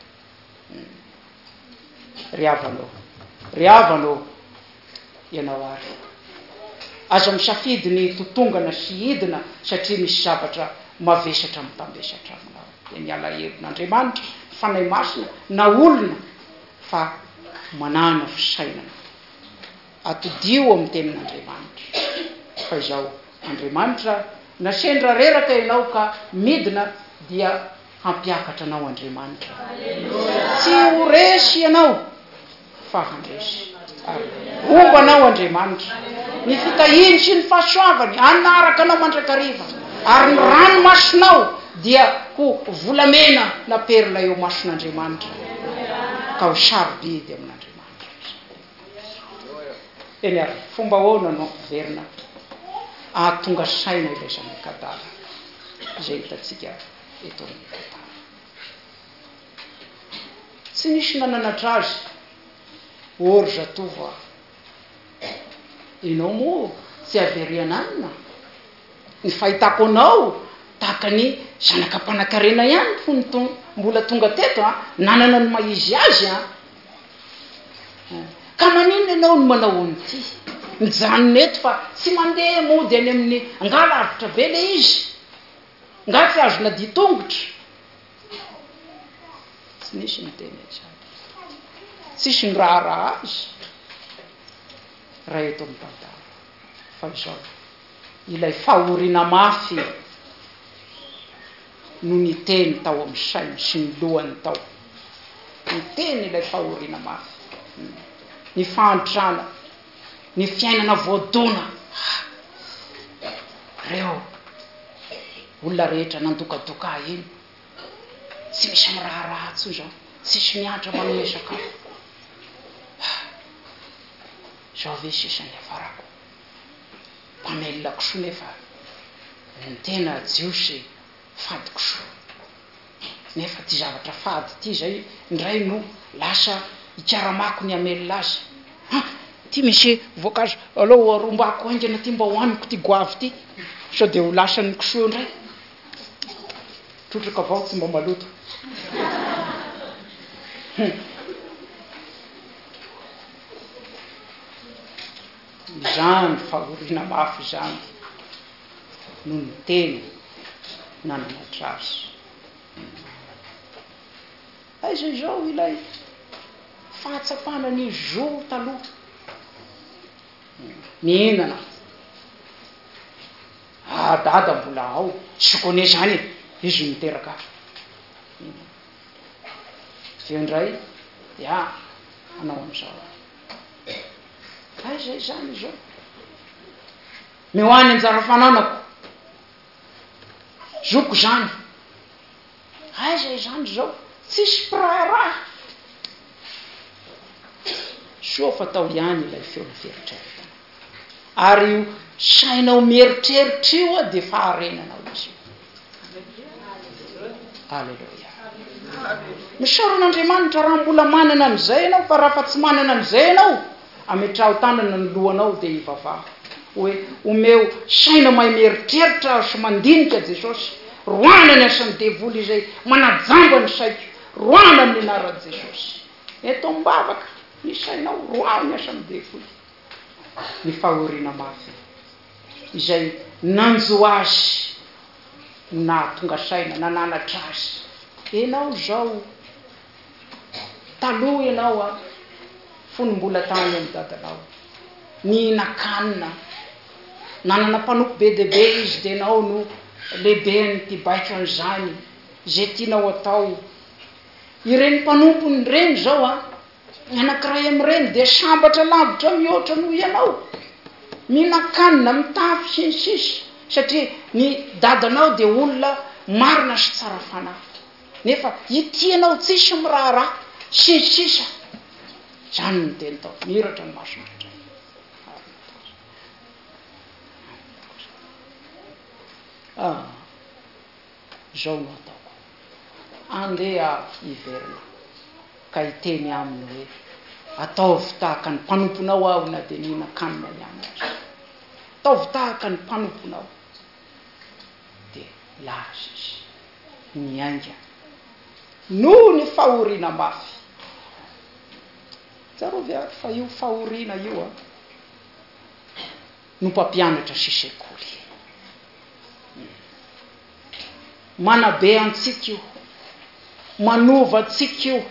Riavanao riavanao ianao ary aza misafidy ny totongana sy hidina satria misy zavatra mavesatra mitambesatra aminao de miala herin'Andriamanitra fanay masina na olona fa manana fisainana atodio amin'ny tenin'Andriamanitra fa izao Andriamanitra na sendra reraka ianao ka midina dia hampiakatra anao Andriamanitra. Tsy ho resy ianao fa handresy omba anao Andriamanitra ny fitahiny sy ny fahasoavany anaraka anao mandrakariva ary ny rano masonao dia ho volamena na perla eo mason'Andriamanitra ka ho sarobidy amin'Andriamanitra. Eny ary fomba ahoana no verina ahatonga saina ilay zanakadala izay hitatsika eto amin'ny katana. Tsy nisy nananatra azy ory zatova ianao moa tsy averiananina ny fahitako anao tahaka ny zanakam-panakarena ihany fony mbola tonga teto a nanana ny maizy azy a ka maninona ianao no manao an'ity mijanona eto fa tsy mandeha mody any amin'ny angalavitra be le izy nga tsy azona ditongotra. Tsy nisy miteny atsy tsisy ny raharaha azy raha eto amin'ny tantara fa izao ilay fahoriana mafy no ny teny tao amin'ny sainy sy ny lohany tao ny teny ilay fahoriana mafy ny fahantrana ny fiainana voadona reo olona rehetra nandokadoka iny tsy misy miraharaha tso zao tsisy miatra manome sakafo zao ve sisany afarako mpamelako so nefa ny tena jiosy fadiko so nefa ty zavatra fady ty zay ndray no lasa ikaramako ny amelona azy ty misy voankazo aloha rombako aingana ty mba hoaniko ty goavy ty sao de ho lasany kisoa ndray trotraka avao tsy mba maloto. Zany fahoriana mafy zany no ny teny nananatra azy. Aiza izao ilay fahatsapana ny zo taloha mihinana adada mbola ao tsy kone zany izy miteraka vendray ya anao am'izao aiza izany izao mihoany anjara fananako zoko zany aiza izany zao tsisy piraharaha soa fa tao ihany ilay feony feritreritra ary io sainao mieritreritra io a de faharenanao izy. Alleluia. Misaoran'Andriamanitra raha mbola manana an'izay ianao fa raha fa tsy manana an'izay ianao ametraho tanana ny lohanao de ivavaha hoe omeo saina mahay mieritreritra sy mandinika Jesosy roana ny asan'ny devoly izay manajamba ny saiko roana amin'ny anaran'i Jesosy eto mbavaka ny sainao roana ny asan'ny devoly ny fahoriana mafy izay nanjo azy na tonga saina nananatra azy enao zao taloha ianao a fonombola tany amin'ny dadanao nihinakanina nanana mpanompo be debe izy de nao no lehibe ty baiko an'izany zay tianao atao ireny mpanompony reny zao a anankiray am'ireny de sambatra lavitra mihoatra noho ianao mihinakanina mitafy sy ny sisy satria ny dadanao de olona marina sy tsara fanahy nefa itianao tsisy miraharaha sy ny sisa zany ny teny tao miratra ny masomaritra ah zao no ataoko andeha iverina ka iteny aminy hoe ataovy tahaka ny mpanomponao aho na de nihinakanina ihany azy ataovy tahaka ny mpanomponao de laza izy miainga noho ny fahoriana mafy tsarovy ary fa io fahoriana io a no mpampianatra sy sekoly manabe antsika io manova antsika io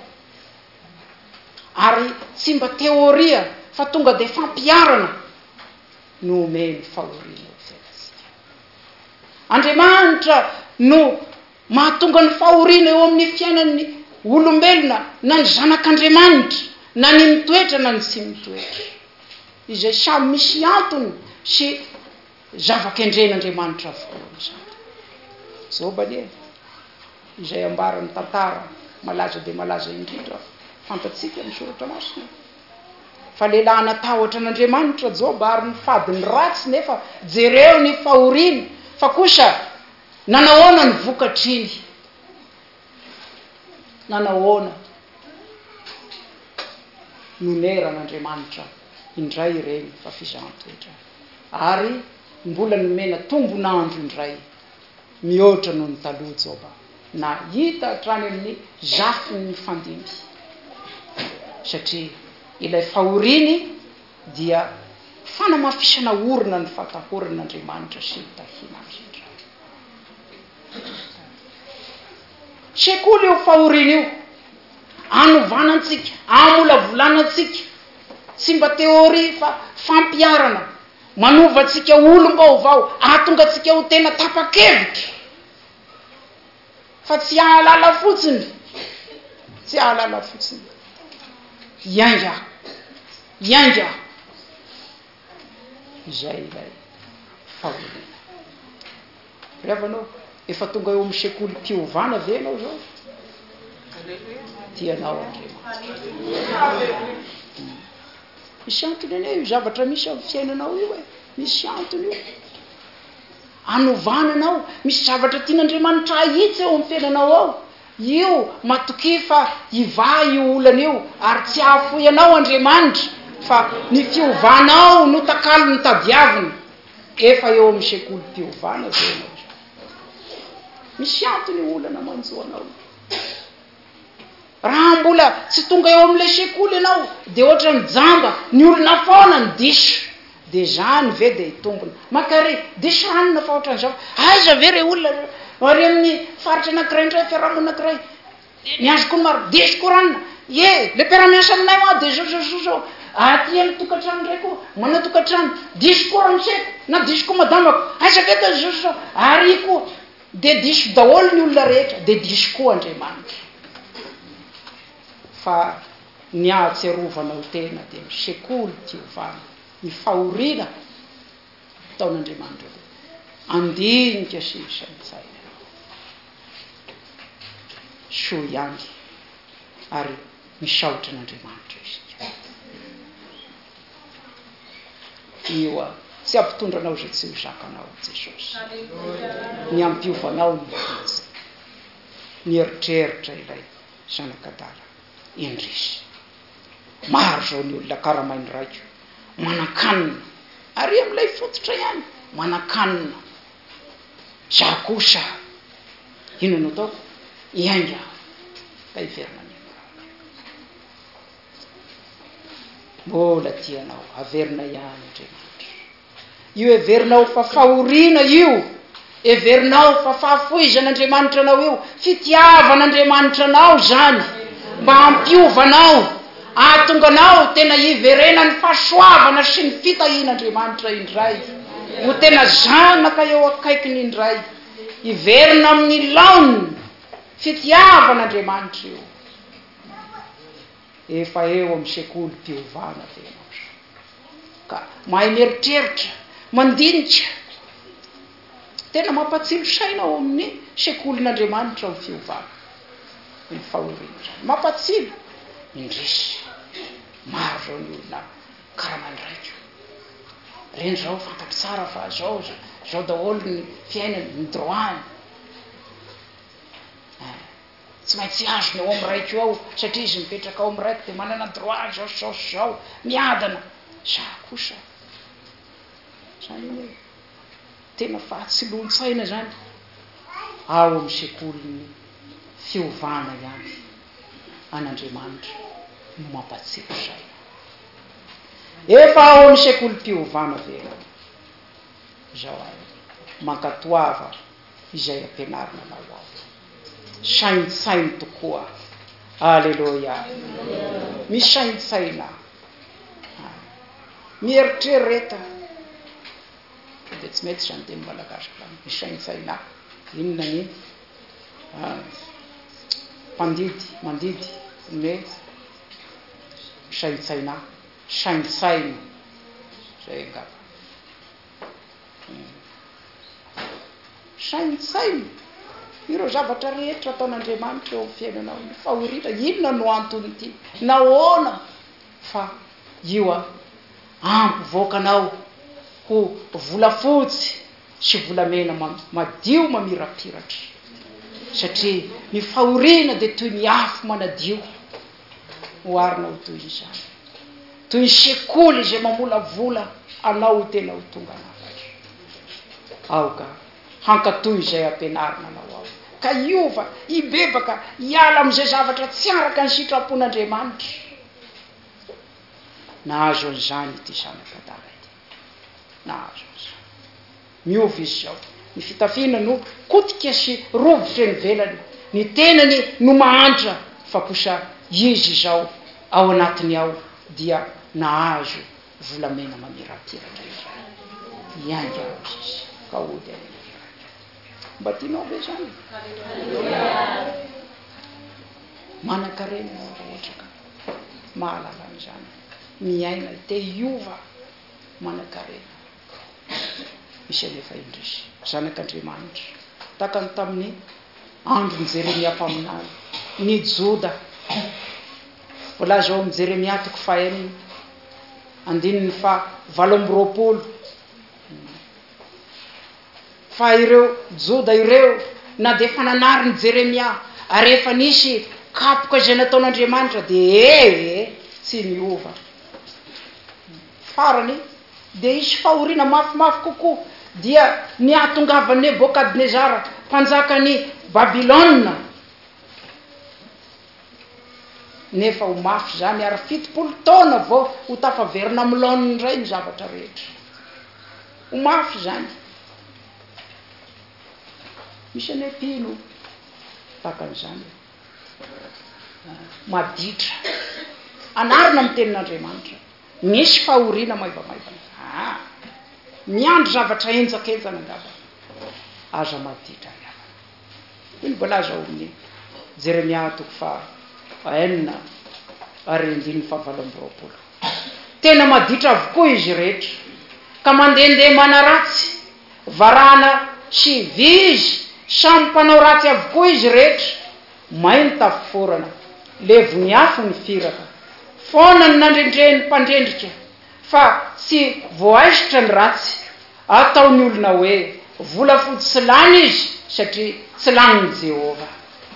ary tsy mba teoria fa tonga de fampiarana no omeny fahoriana fiainantsika Andriamanitra no mahatonga ny fahoriana eo amin'ny fiainan'ny olombelona na ny zanak'Andriamanitra na ny mitoetra na ny tsy mitoetra izay samy misy antony sy zavakendren'Andriamanitra avokoa zany zao banie izay ambaran'ny tantara malaza de malaza indrindra fantatsika ny soratra masina fa lehilahy natahotra an'Andriamanitra Joba ary nifady ny ratsy nefa jereo ny fahoriana fa kosa nanahoana ny vokatriny nanahoana noneran'Andriamanitra indray ireny fa fizantoetra ary mbola nomena tombonandro indray mihoatra noho ny taloha Joba na hita hatrany amin'ny zafiny ny fandimby satria ilay fahoriny dia fanamafisana orina ny fatahorin'Andriamanitra sy ny tahina azy indray sekoly io fahorina io anovanantsika amolavolanantsika tsy mba teoria fa fampiarana manovatsika olom-baovao ahatongatsika ho tena tapa-kevitra fa tsy ahalala fotsiny tsy ahalala fotsiny ianga ianga izay ilay fahoriana revanao efa tonga eo amin'ny sekoly mpiovana ve anao zao tianao Andriamanitra misy antony ane io zavatra misy amin'ny fiainanao io e misy antony io anovananao misy zavatra tian'Andriamanitra ahitsy eo amin'ny fiainanao ao io matoki fa iva io olana io ary tsy ahafoy anao Andriamanitra fa ny fiovanao no takalo ny tadiaviny efa eo amin'ny sekoly mpiovana zay anao misy antony olana manjoanao raha mbola tsy tonga eo amin'ilay sekoly ianao de ohatra ny jamba ny olona foana ny diso de zany ve de hitombona makare diso ranona fa ohatra n'izao aiza ve re olona ary amin'ny faritra anankiray indray fiarahamonina anankiray ny azoko ny maro diso ko ranona ye le mpiara-miasa aminay hoa de zao zao zao zao aty amin'ny tokantrano ndray koa mana tokantrano diso ko ranoseko na diso ko madamako aiza ve ka zao zao ary koa de diso daholo ny olona rehetra de diso koa Andriamanitra fa ny ahatsiarovanao tena de sekoly tiovana ny fahoriana taon'Andriamanitra andinika sy isan'tsaina so iangy ary misaotra n'Andriamanitra izy io a tsy ampitondranao zay tsy ho zakanao Jesosy ny ampiovanao ny vitsy ny eritreritra ilay zanakadala indrisy maro zao ny olona karamainy raiko manakanina ary amin'ilay fototra ihany manakanina za kosa ino no ataoko iainga ka iverina ny mbola tianao averina ihany Andriamanitra io everinao fa fahoriana io everinao fa fahafoizan'Andriamanitra anao io fitiavan'Andriamanitra anao zany mba hampiovanao ahatonganao tena iverenany fahasoavana sy ny fitahian'Andriamanitra indray ho tena zanaka eo akaikiny indray iverina amin'ny laoniny fitiavan'Andriamanitra io efa eo amin'ny sekoly mpiovana tenao ka mahay mieritreritra mandinika tena mampatsilo sainao amin'ny sekolin'Andriamanitra ny fiovana ny fahoriana mampatsilo indrisy maro zao ny olona karamandraiky reny zao fantatry tsara fa zao zao daholo ny fiainany ny droany tsy maintsy azony ao amin'ny raiky ao satria izy mipetraka ao amin'ny raiky dia manana droit zao zao zao miadana za kosa zany hoe tena fahatsiloan-tsaina zany ao amin'ny sekolin'ny fiovana ihany an'Andriamanitra no mampatsilo saina efa ao amin'ny sekolim-piovana vera zao ay mankatoava izay ampianarina anao ao saintsainy tokoa aleloia misy saintsaina mieritrereta dia tsy mety zany teny malagasy ka misy saintsaina inona ny mpandidy mandidy ny saintsaina saintsaina zay ngapa saintsaina ireo zavatra rehetra ataon'Andriamanitra eo amin'ny fiainanao ny fahoriana inona no antony ity nahoana fa io a ampivoakanao ho volafotsy sy volamena madio mamirapiratra satria ny fahoriana dia toy ny afo manadio hoarina ho toy izany toy ny sekoly izay mamolavola anao tena ho tonga nafatra ao ka hankatoy izay ampianarina anao ao ka iova ibebaka hiala amin'izay zavatra tsy araka ny sitrapon'Andriamanitra nahazo an'izany ity zanakadala ity nahazo an'izany miova izy zao ny fitafiana no kotika sy rovitra ny velany ny tenany no mahantra fa kosa izy zao ao anatiny ao dia nahazo volamena mamirapiratra izay ianga ao izy ka ody any mba tianao ve zany manan-karena ianao rehetra ka mahalala an'izany miaina te hiova manan-karena misy alefa indrisy zanak'Andriamanitra takany tamin'ny andro ny Jeremia mpaminany ny Joda volaza ao amin'ny Jeremia toko fahaenina andininy fa valo amby roapolo fa ireo Joda ireo na dia efa nanariny Jeremia ary efa nisy kapoka izay nataon'Andriamanitra dia e tsy miova farany dia isy fahoriana mafimafy kokoa dia niatongavany Nebokadnezara mpanjakany Babilôna nefa ho mafy zany ary fitopolo taona vao ho tafaverina amin'ny laoniny indray ny zavatra rehetra ho mafy zany misy any pino takan'izany maditra anarina amin'ny tenin'Andriamanitra misy fahoriana maivamaivana ah miandro zavatra enjaketsana ngaba aza maditra ngaba iny mbolaza ao amin'ny Jeremia toko fa enina ary andininy fa valo amby roapolo tena maditra avokoa izy rehetra ka mandehandeha mana ratsy varana sy vizy samy mpanao ratsy avokoa izy rehetra mainy tafiforana levony afo ny firaka fonany nandrendreny mpandrendrika fa tsy voaisitra ny ratsy ataony olona hoe volafody tsy lany izy satria tsy laniny Jehova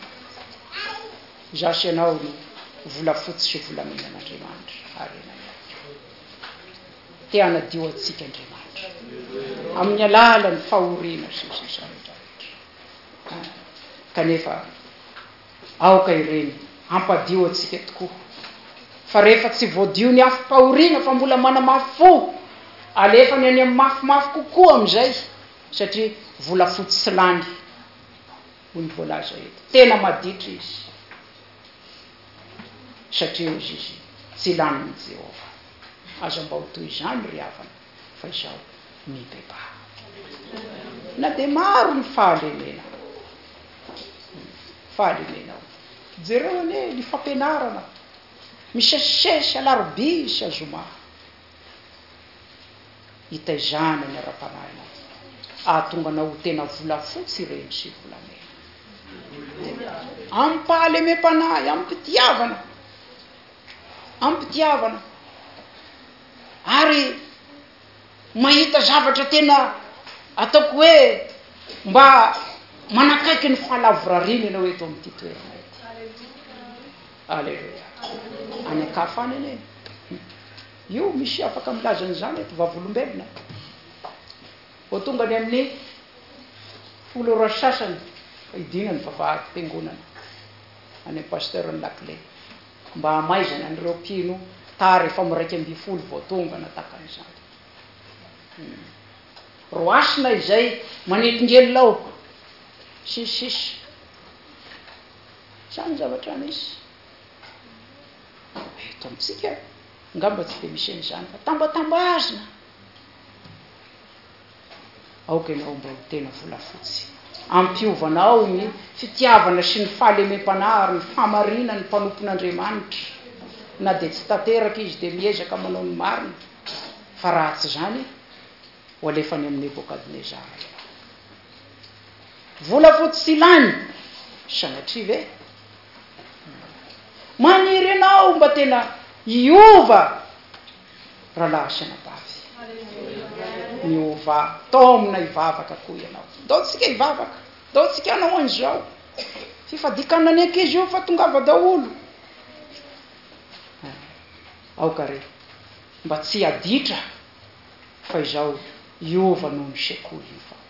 zasy ianao ny volafotsy sy volamenan'Andriamanitra arena te hanadio antsika Andriamanitra amin'ny alalan'ny fahoriana sisa rehetrarehetra. Kanefa aoka ireny ampadio antsika tokoa. Fa rehefa tsy voadio ny afim-pahoriana fa mbola manamafy fo, alefany any amin'ny mafimafy kokoa amin'izay, satria volafotsy sy lany hoy ny voalaza eto. Tena maditra izy satria izy izy tsy lanin'ny Jehova. Aza mba ho toy izany ry havana fa izao mibebaha. Na dia maro ny fahalemena fahalemena jereo ane ny fampianarana misesisesy alarobia sy azoma hitaizana ny ara-panahy ahatonga na ho tena volafotsy ireny sy volamena amin'ny pahalemem-panahy, amin'ny mpitiavana amin'ny mpitiavana ary mahita zavatra tena ataoko hoe mba manakaiky ny fahalavorariana ianao eto amin'ity toerana ity. Aleluia. Any akafany ane io misy afaka milaza an'izany eto vavolombelona ho tonga ny amin'ny folo roa sasany idina ny vavahady mpiangonana any amin'ny pasteurny Lakle mba hamaizana an'ireo mpino tary efa miraika amby folo vao tonga natakan'izany. Hmm. Roasina izay manetindrelilao sisisy zany zavatra misy eto amintsika ngamba tsy dia misy an'izany fa tambatambazina aoka ianao mba ho tena volafotsy ampiovanao ny fitiavana sy ny fahalemem-panahy ary ny famarina ny mpanompon'Andriamanitra. Na dia tsy tanteraka izy dia miezaka manao ny marina fa raha tsy zany ho alefany amin'ny Nebokadnezara. Volafotsy sy lany sanatria ve maniry ianao mba tena hiova rahalahy sy anabavy. Miova taomina hivavaka koa ianao. Ndao tsika hivavaka, ndao tsika hanao an'izao. Fifadikana ny ankizy io fa tongava daholo. Aoka re mba tsy aditra fa izao hiova noho ny sekoly io fa.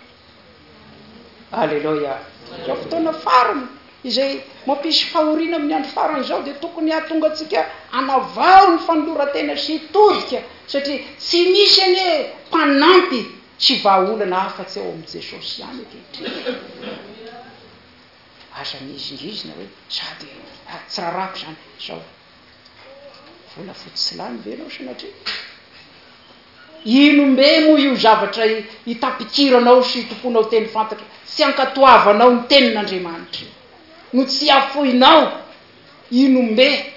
Aleluia. Izao fotoana farany izay mampisy fahoriana amin'ny andro farany izao dia tokony hahatonga antsika hanavao ny fanoloran-tena sy hitodika satria tsy misy anie mpanampy sy vahaolana hafa-tsy ao amin'i Jesosy ihany ankehitriny. Aza mizingizina hoe sady tsy rarako zany zao volafotsy sy lany ve ianao sanatria inombe moa io zavatra hitapikiranao sy tomponao teny fantatra sy ankatoavanao ny tenin'Andriamanitra no tsy afoinao inombe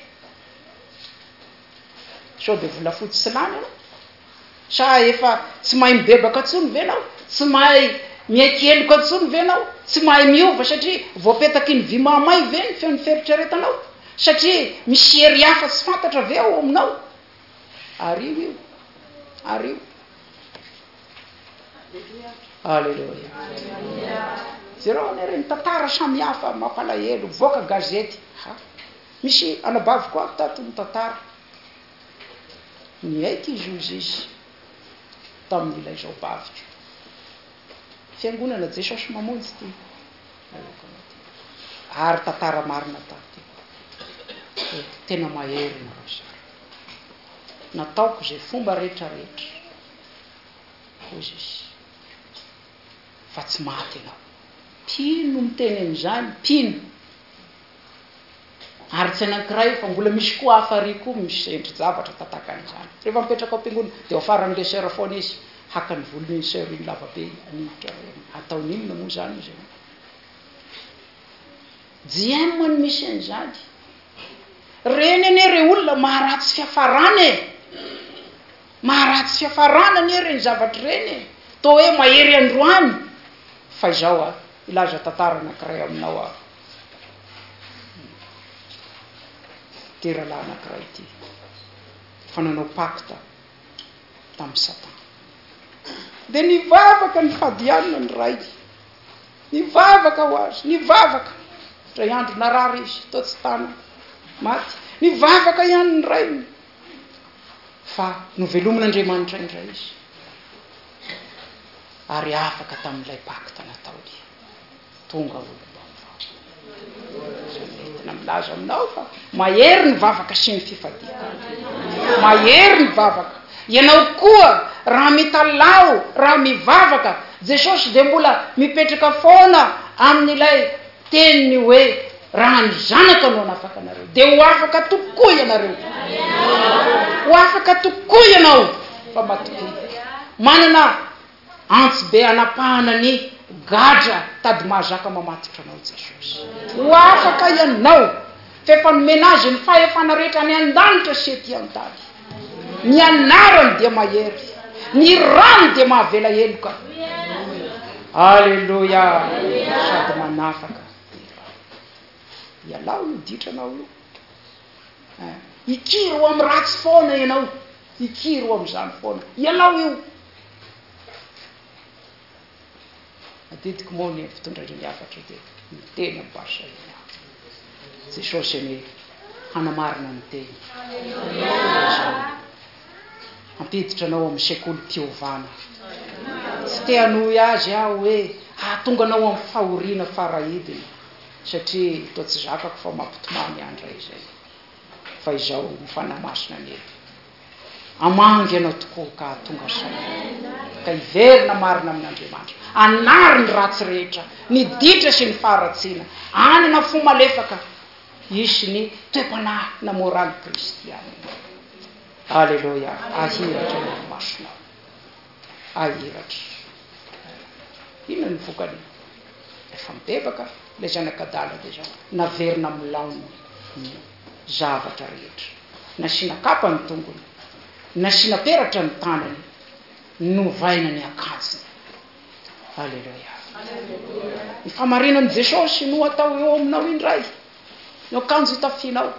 sao dia volafotsy sy lany ianao sa efa tsy mahay mibebaka tsony ve ianao, tsy mahay miaikeloka tsony ve ianao, tsy mahay miova satria voapetaky ny vy mamay ve ny feon'ny feritreretanao satria misy hery hafa tsy fantatra ve ao aminao. Ario io ario. Aleluia. Zereo ane reny tantara samihafa mampalahelo voaka gazety. Ha, misy anabavy koa tato ny tantara niaiky izy ozy izy tamin'ilay zao bavika fiangonana Jesosy mamonjy ty ary tantara marina taty tena mahery nareo sara nataoko zay fomba rehetra rehetra ozy izy fa tsy maty ianao. Pino miteny amin'izany pino ary tsy anankiray fa mbola misy koa hafary koa misy endry zavatra tatakan'izany. Rehefa mipetraka ao am-piangonana dia ao faran'ilay sera foana izy haka ny volony sera iny lavabe anitra ataon'inona moa zany izy jiaimo ny misy an'izany reny ane re olona maharatsy fiafarana e maharatsy fiafarana ane reny zavatra reny toa hoe mahery androany fa izao a ilaza tantara anankiray aminao a teralahy anankiray ity fa nanao pakta tamin'ny Satan dia nivavaka ny fadianina ny ray nivavaka ho azy nivavaka ray andro narary izy toa tsy tana maty nivavaka ihany ny ray fa novelomin'Andriamanitra indray izy ary afaka tamin'ilay pacte nataony tonga olombavao milaza aminao fa mahery ny vavaka sy ny fifadikana mahery ny vavaka ianao koa raha mitalao raha mivavaka Jesosy de mbola mipetraka foana amin'ilay teniny hoe raha ny zanaka no anafaka anareo de ho afaka tokoa ianareo ho afaka tokoa ianao fa matoky manana antsy be anapahana ny gadra tady mahazaka mamatotra anao Jesosy ho afaka ianao fefanomena azy ny fahefana rehetra ny an-danitra sy ety an-tany ny anarany dia mahery ny rano dia mahavela heloka Alleluia sady manafaka ialao io ditranao io ikiro amin'ny ratsy foana ianao ikiro amin'izany foana ialao io matetiky moa ny fitondra miafatra dia miteny ambasa ina Jesosy ny hanamarina ny teny ampiditra anao amin'ny sekoly mpiovana tsy te hanohy azy aho hoe ahatonga anao amin'ny fahoriana farahidina satria toa tsy zakako fa mampitomany andray zay fa izao mifanamasina ny eto amangy anao tokoa ka ahatonga saina ka hiverina marina amin'Andriamanitra anary ny ratsy rehetra ny ditra sy ny faharatsiana anana fo malefaka isy ny toe-panahy na moraly kristianina Alleluia ahiratra ny masonao ahiratra inona ny vokany efa mibebaka le zanakadala de zao naverina milaony zavatra rehetra nasina kapa ny tongony nasina peratra ny tanany novaina ny akaziny Alleluia ny famarinan'i Jesosy no atao eo aminao indray no akanjo hitafianao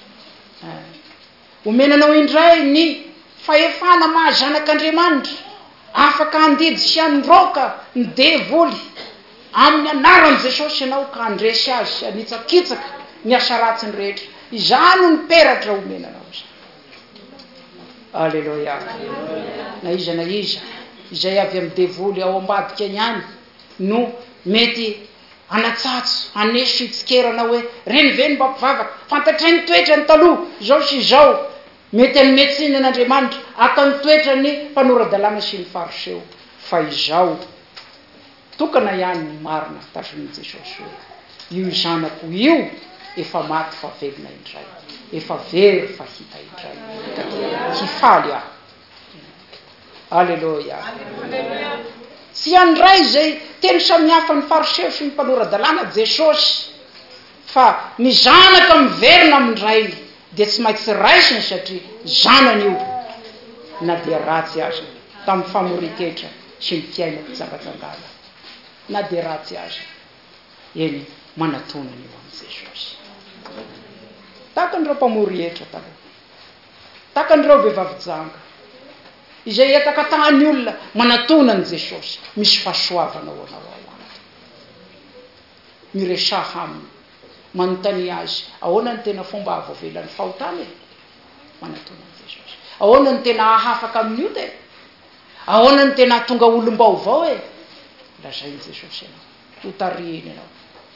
omenanao indray ny fahefana mahazanak'Andriamanitra afaka andidy sy androka ny devoly amin'ny anaran'i Jesosy ianao ka andresy azy sy anitsakitsaka ny asa ratsiny rehetra izany ny peratra omenanao zay Alleluia na iza na iza izay avy amin'ny devoly ao ambadika ihany no mety anatsatso aneso itsikeranao hoe reny ve ny mampivavaka fantatray ny toetra ny taloha zao sy zao mety any metsiny an'Andriamanitra aka ny toetra ny mpanoradalàna sy ny fariseo fa izao tokana ihany ny marina tazonin'i Jesosy hoe io zanako io efa maty fa velona indray efa very fa hita indray hifaly aho Alleluia tsy andray zay teny samihafa ny fariseo sy ny mpanoradalàna Jesosy fa ny zanaka miverina amin'irainy dia tsy maintsy raisiny satria zanany io na dia ratsy azy tamin'ny famoriketra sy ny fiaina fitsangatsangana na dia ratsy azy eny manatonany io amin'i Jesosy tahaka an'ireo mpamorietra taloha tahaka an'ireo vehivavy-janga izay etakatahany olona manatonany Jesosy misy fahasoavana ao anao ao aminy miresaha aminy manontany azy ahoana ny tena fomba avoavelan'ny fahotana e manatonany Jesosy ahoana ny tena ahafaka amin'io te ahoana ny tena tonga olom-baovao e lazainy Jesosy ianao ho tarihiny ianao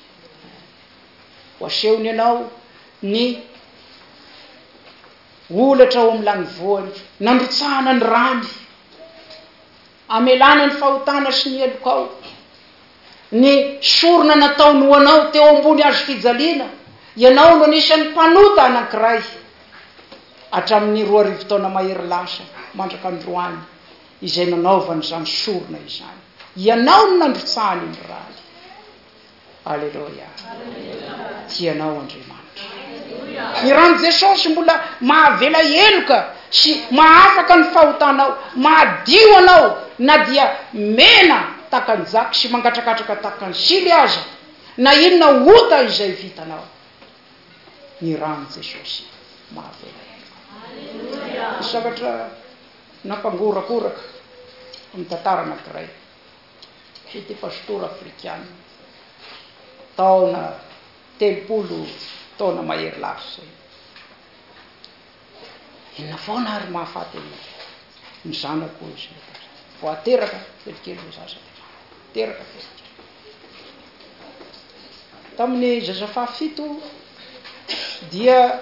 ho asehony ianao ny olatra ao amin'ilany voany nandrotsahana ny rany amelana ny fahotana sy ny elokao ny sorona nataony ho anao teo ambony azo fijaliana ianao no anisan'ny mpanota anankiray hatramin'ny roa arivo taona mahery lasa mandraka androany izay nanaovany izany sorona izany ianao no nandrotsahany ny rany Alleluia tianao Andriamanitra ny rano Jesosy mbola mahavela eloka sy mahafaka ny fahotanao mahadio anao na dia mena taka ny zaka sy mangatrakatraka taka ny sily aza na inona ota izay vitanao ny rano Jesosy mahavela eloka ny zavatra nampangorakoraka amin'ny tantara anankiray c'était pastor africain taona telopolo taona mahery lasa inona foana ary mahafaty ny zanako izy vo ateraka kelikely ho zaza teraka kelikely. Tamin'ny zaza fahafito dia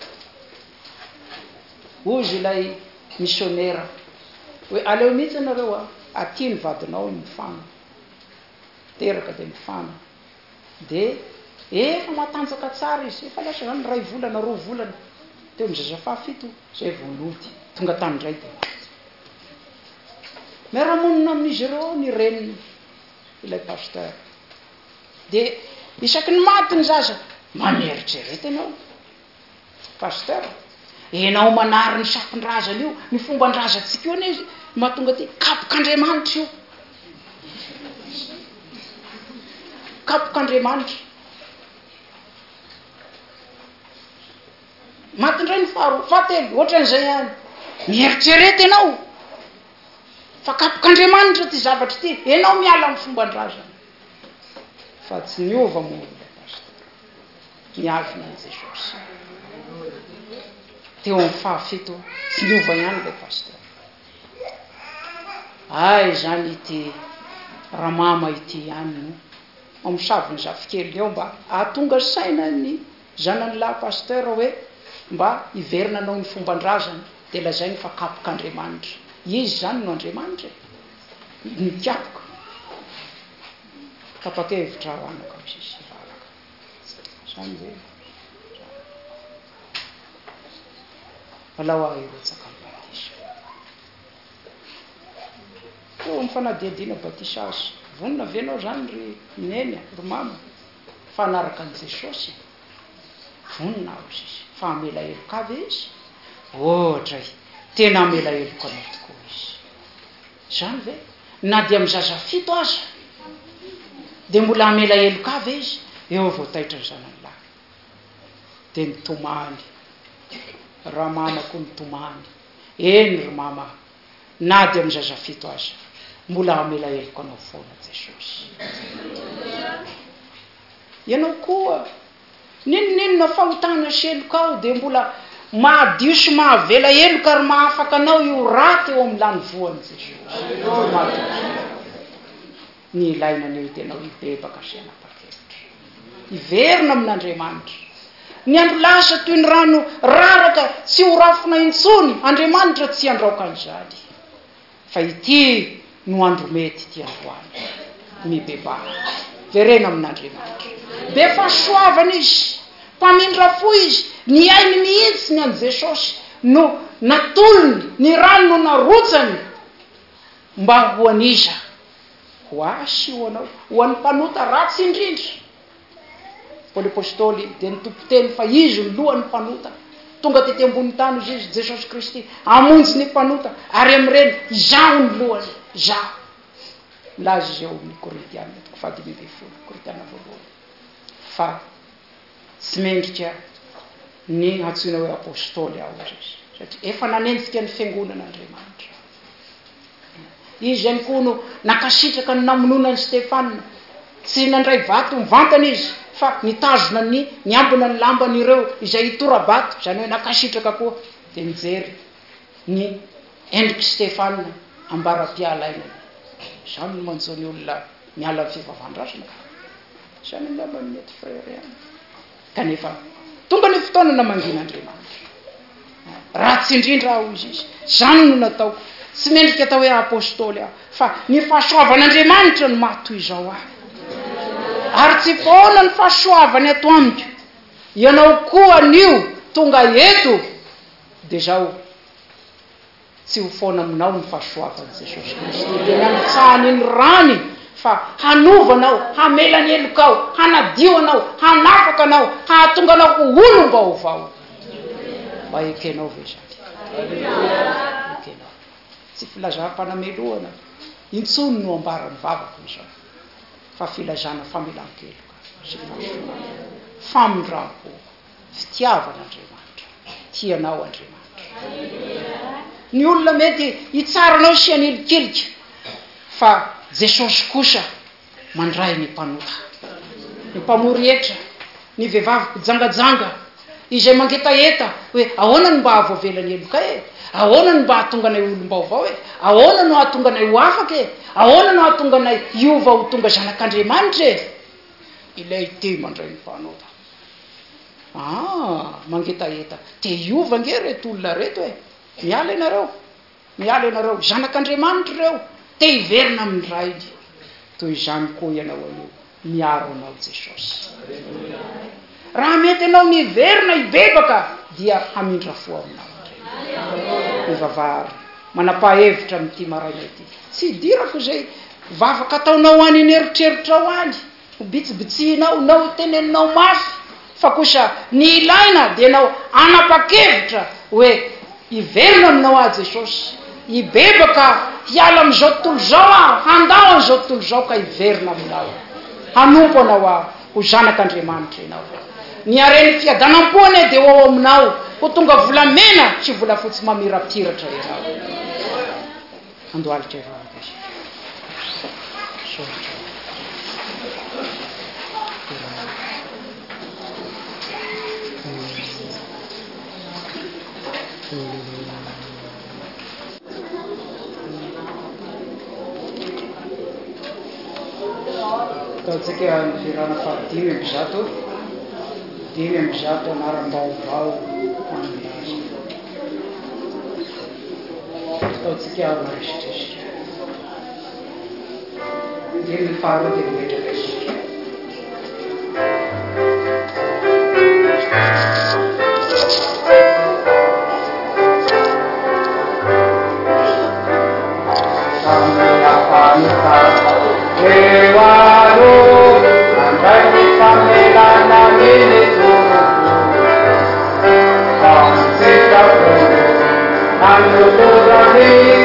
ozy ilay missionnaire hoe aleo mihitsy anareo a aty ny vadinao mifana teraka de mifana de efa matanjaka tsara izy efa lasa zany ray volana roa volana teo mizaza fahafito zay vonody tonga tanindray de miara-monina amin'izy ireo ny reniny ilay pasteur de isaky ny maty ny zaza maneritserety ianao pasteur enao manary ny sapondrazana io ny fomban-drazantsika io izy mahatonga ty kapok'Andriamanitra io kapok'Andriamanitra matindray ny faharoa fahatelo ohatran'izay ihany mieritserety ianao fa kapok'Andriamanitra ty zavatra ty ianao miala amin'ny fomban-drazana fa tsy niova moa ilay pasteur miavina an' Jesosy teo amin'ny fahafito tsy niova ihany ilay pasteur. Ay zany ity ramama ity ihany no amsaviny zafikely eo mba ahatonga saina ny zanany lahy pasteur hoe mba iverina anao ny fomban-drazana de lazainy fa kapok'Andriamanitra izy zany no Andriamanitra ny kapoka kapakevitra ho anaka misy valaka zany hoe alao ahirotsaka ny batisa eo ny fanadiadiana batisa azy vonina venao zany ry neny ry mama fa anaraka an' Jesosy vonina azy izy fa amela helokavy izy ohatra tena amela heloka anao tokoa izy zany ve na dia mizaza fito aza de mbola amela helokavy izy eo voataitra ny zanany lahy de mitomany raha mamako mitomany eny ry mama na dia mizaza fito aza mbola amela heloka anao foana Jesosy. Ianao koa ninonino fahotana sy heloka ao de mbola mahadio sy mahavela heloka ary mahafaka anao io raty eo amin'ny lany voany Jesosy. Ny ilaina an'io tenao ibebaka sy anapa-kevitra iverina amin'Andriamanitra ny andro lasa toy ny rano raraka tsy ho rafina intsony Andriamanitra tsy andraoka an'izany fa ity no andro mety ty androany mibebaka verena amin'Andriamanitra be fahasoavana izy mpamindra fo izy ny ainy mihitsy ny an' Jesosy no natolony ny rano no narotsany mba ho aniza ho asy ho anao ho an'ny mpanota ratsy indrindra. Paoly apôstôly de nitompoteny fa izy ny lohan'ny mpanota tonga tety ambony tany izy izy Jesosy Kristy amonjy ny mpanota ary am'ireny izaho ny lohany izaho milaza izy eo amin'ny Korintiana toko fadimy amby folo Korintiana voalohany fa tsy mendrika ny antsoina hoe apôstôly aho izy satria efa nanenjika ny fiangonan'Andriamanitra izy ihany koa no nakasitraka ny namononany Stefanina tsy nandray vato mivantana izy fa nitazona ny niambina ny lamban'ireo izay itorabato zany hoe nakasitraka koa de mijery ny endriky Stefanina ambara-pialaina zany no manjony olona miala amin'ny fivavahan-drazana zany ngamba ny mety frère ihany kanefa tonga ny fotoana namangin'Andriamanitra ratsy indrindra aho izy izy zany no nataoko tsy mendrika atao hoe apôstôly aho fa ny fahasoavan'Andriamanitra no mahatoy izao aho ary tsy foana ny fahasoavany ato amiko ianao koa anio tonga eto de zao tsy ho foana aminao ny fahasoavany Jesosy Kristy de nanitsahany ny rany fa hanovanao hamelany helokao hanadio anao hanafaka anao hahatonga anao ho olo mba ovao mba ekenao ve zany ekenao tsy filazam-panameloana intsony no ambarany vavako izao fa filazana famelan-keloka sy fahasoavana famindrampo fitiavan'Andriamanitra tianao Andriamanitra ny olona mety hitsaranao sy anelikelika fa Jesosy kosa mandray ny mpanota ny mpamory etra ny vehivavy mpijangajanga izay mangetaeta hoe ahoana no mba avoavelany eloka e, ahoana no mba hatonga anay olom-baovao e, ahoana no hatonga anay ho afaka e, ahoana no hatonga anay hiova ho tonga zanak'Andriamanitra e. Ilay te mandray ny fanaova. Ah, mangetaeta te hiova nge reto olona reto e, miala ianareo, miala ianareo, zanak'Andriamanitra reo, te hiverina amin'ny rainy. Toy izany koa ianao anio, miaro anao Jesosy. Raha mety anao miverina hibebaka dia hamindra fo aminao. Mivavary manapa-hevitra amin'ity maraina ity. Tsy dirako zay vavaka ataonao any eny eritreritra ao any, ho bitsibitsinao, nao teneninao mafy, fa kosa ny ilaina dia nao anapa-kevitra hoe hiverina aminao a Jesosy, hibebaka hiala amin'izao tontolo zao a, handao an'izao tontolo zao ka hiverina aminao, hanompo anao a ho zanak'Andriamanitra ianao. Ny areny fiadanam-poana dia ho ao aminao, ho tonga volamena sy volafotsy mamirapiratra ianao. Andohalitra ianao. Ataontsika ny firana fahadimy amby zato, dimy amby zato anaram-baovao amin'ny ataontsika marisitrisika. Dimy ny faharoa dia mimetraka isika. Ando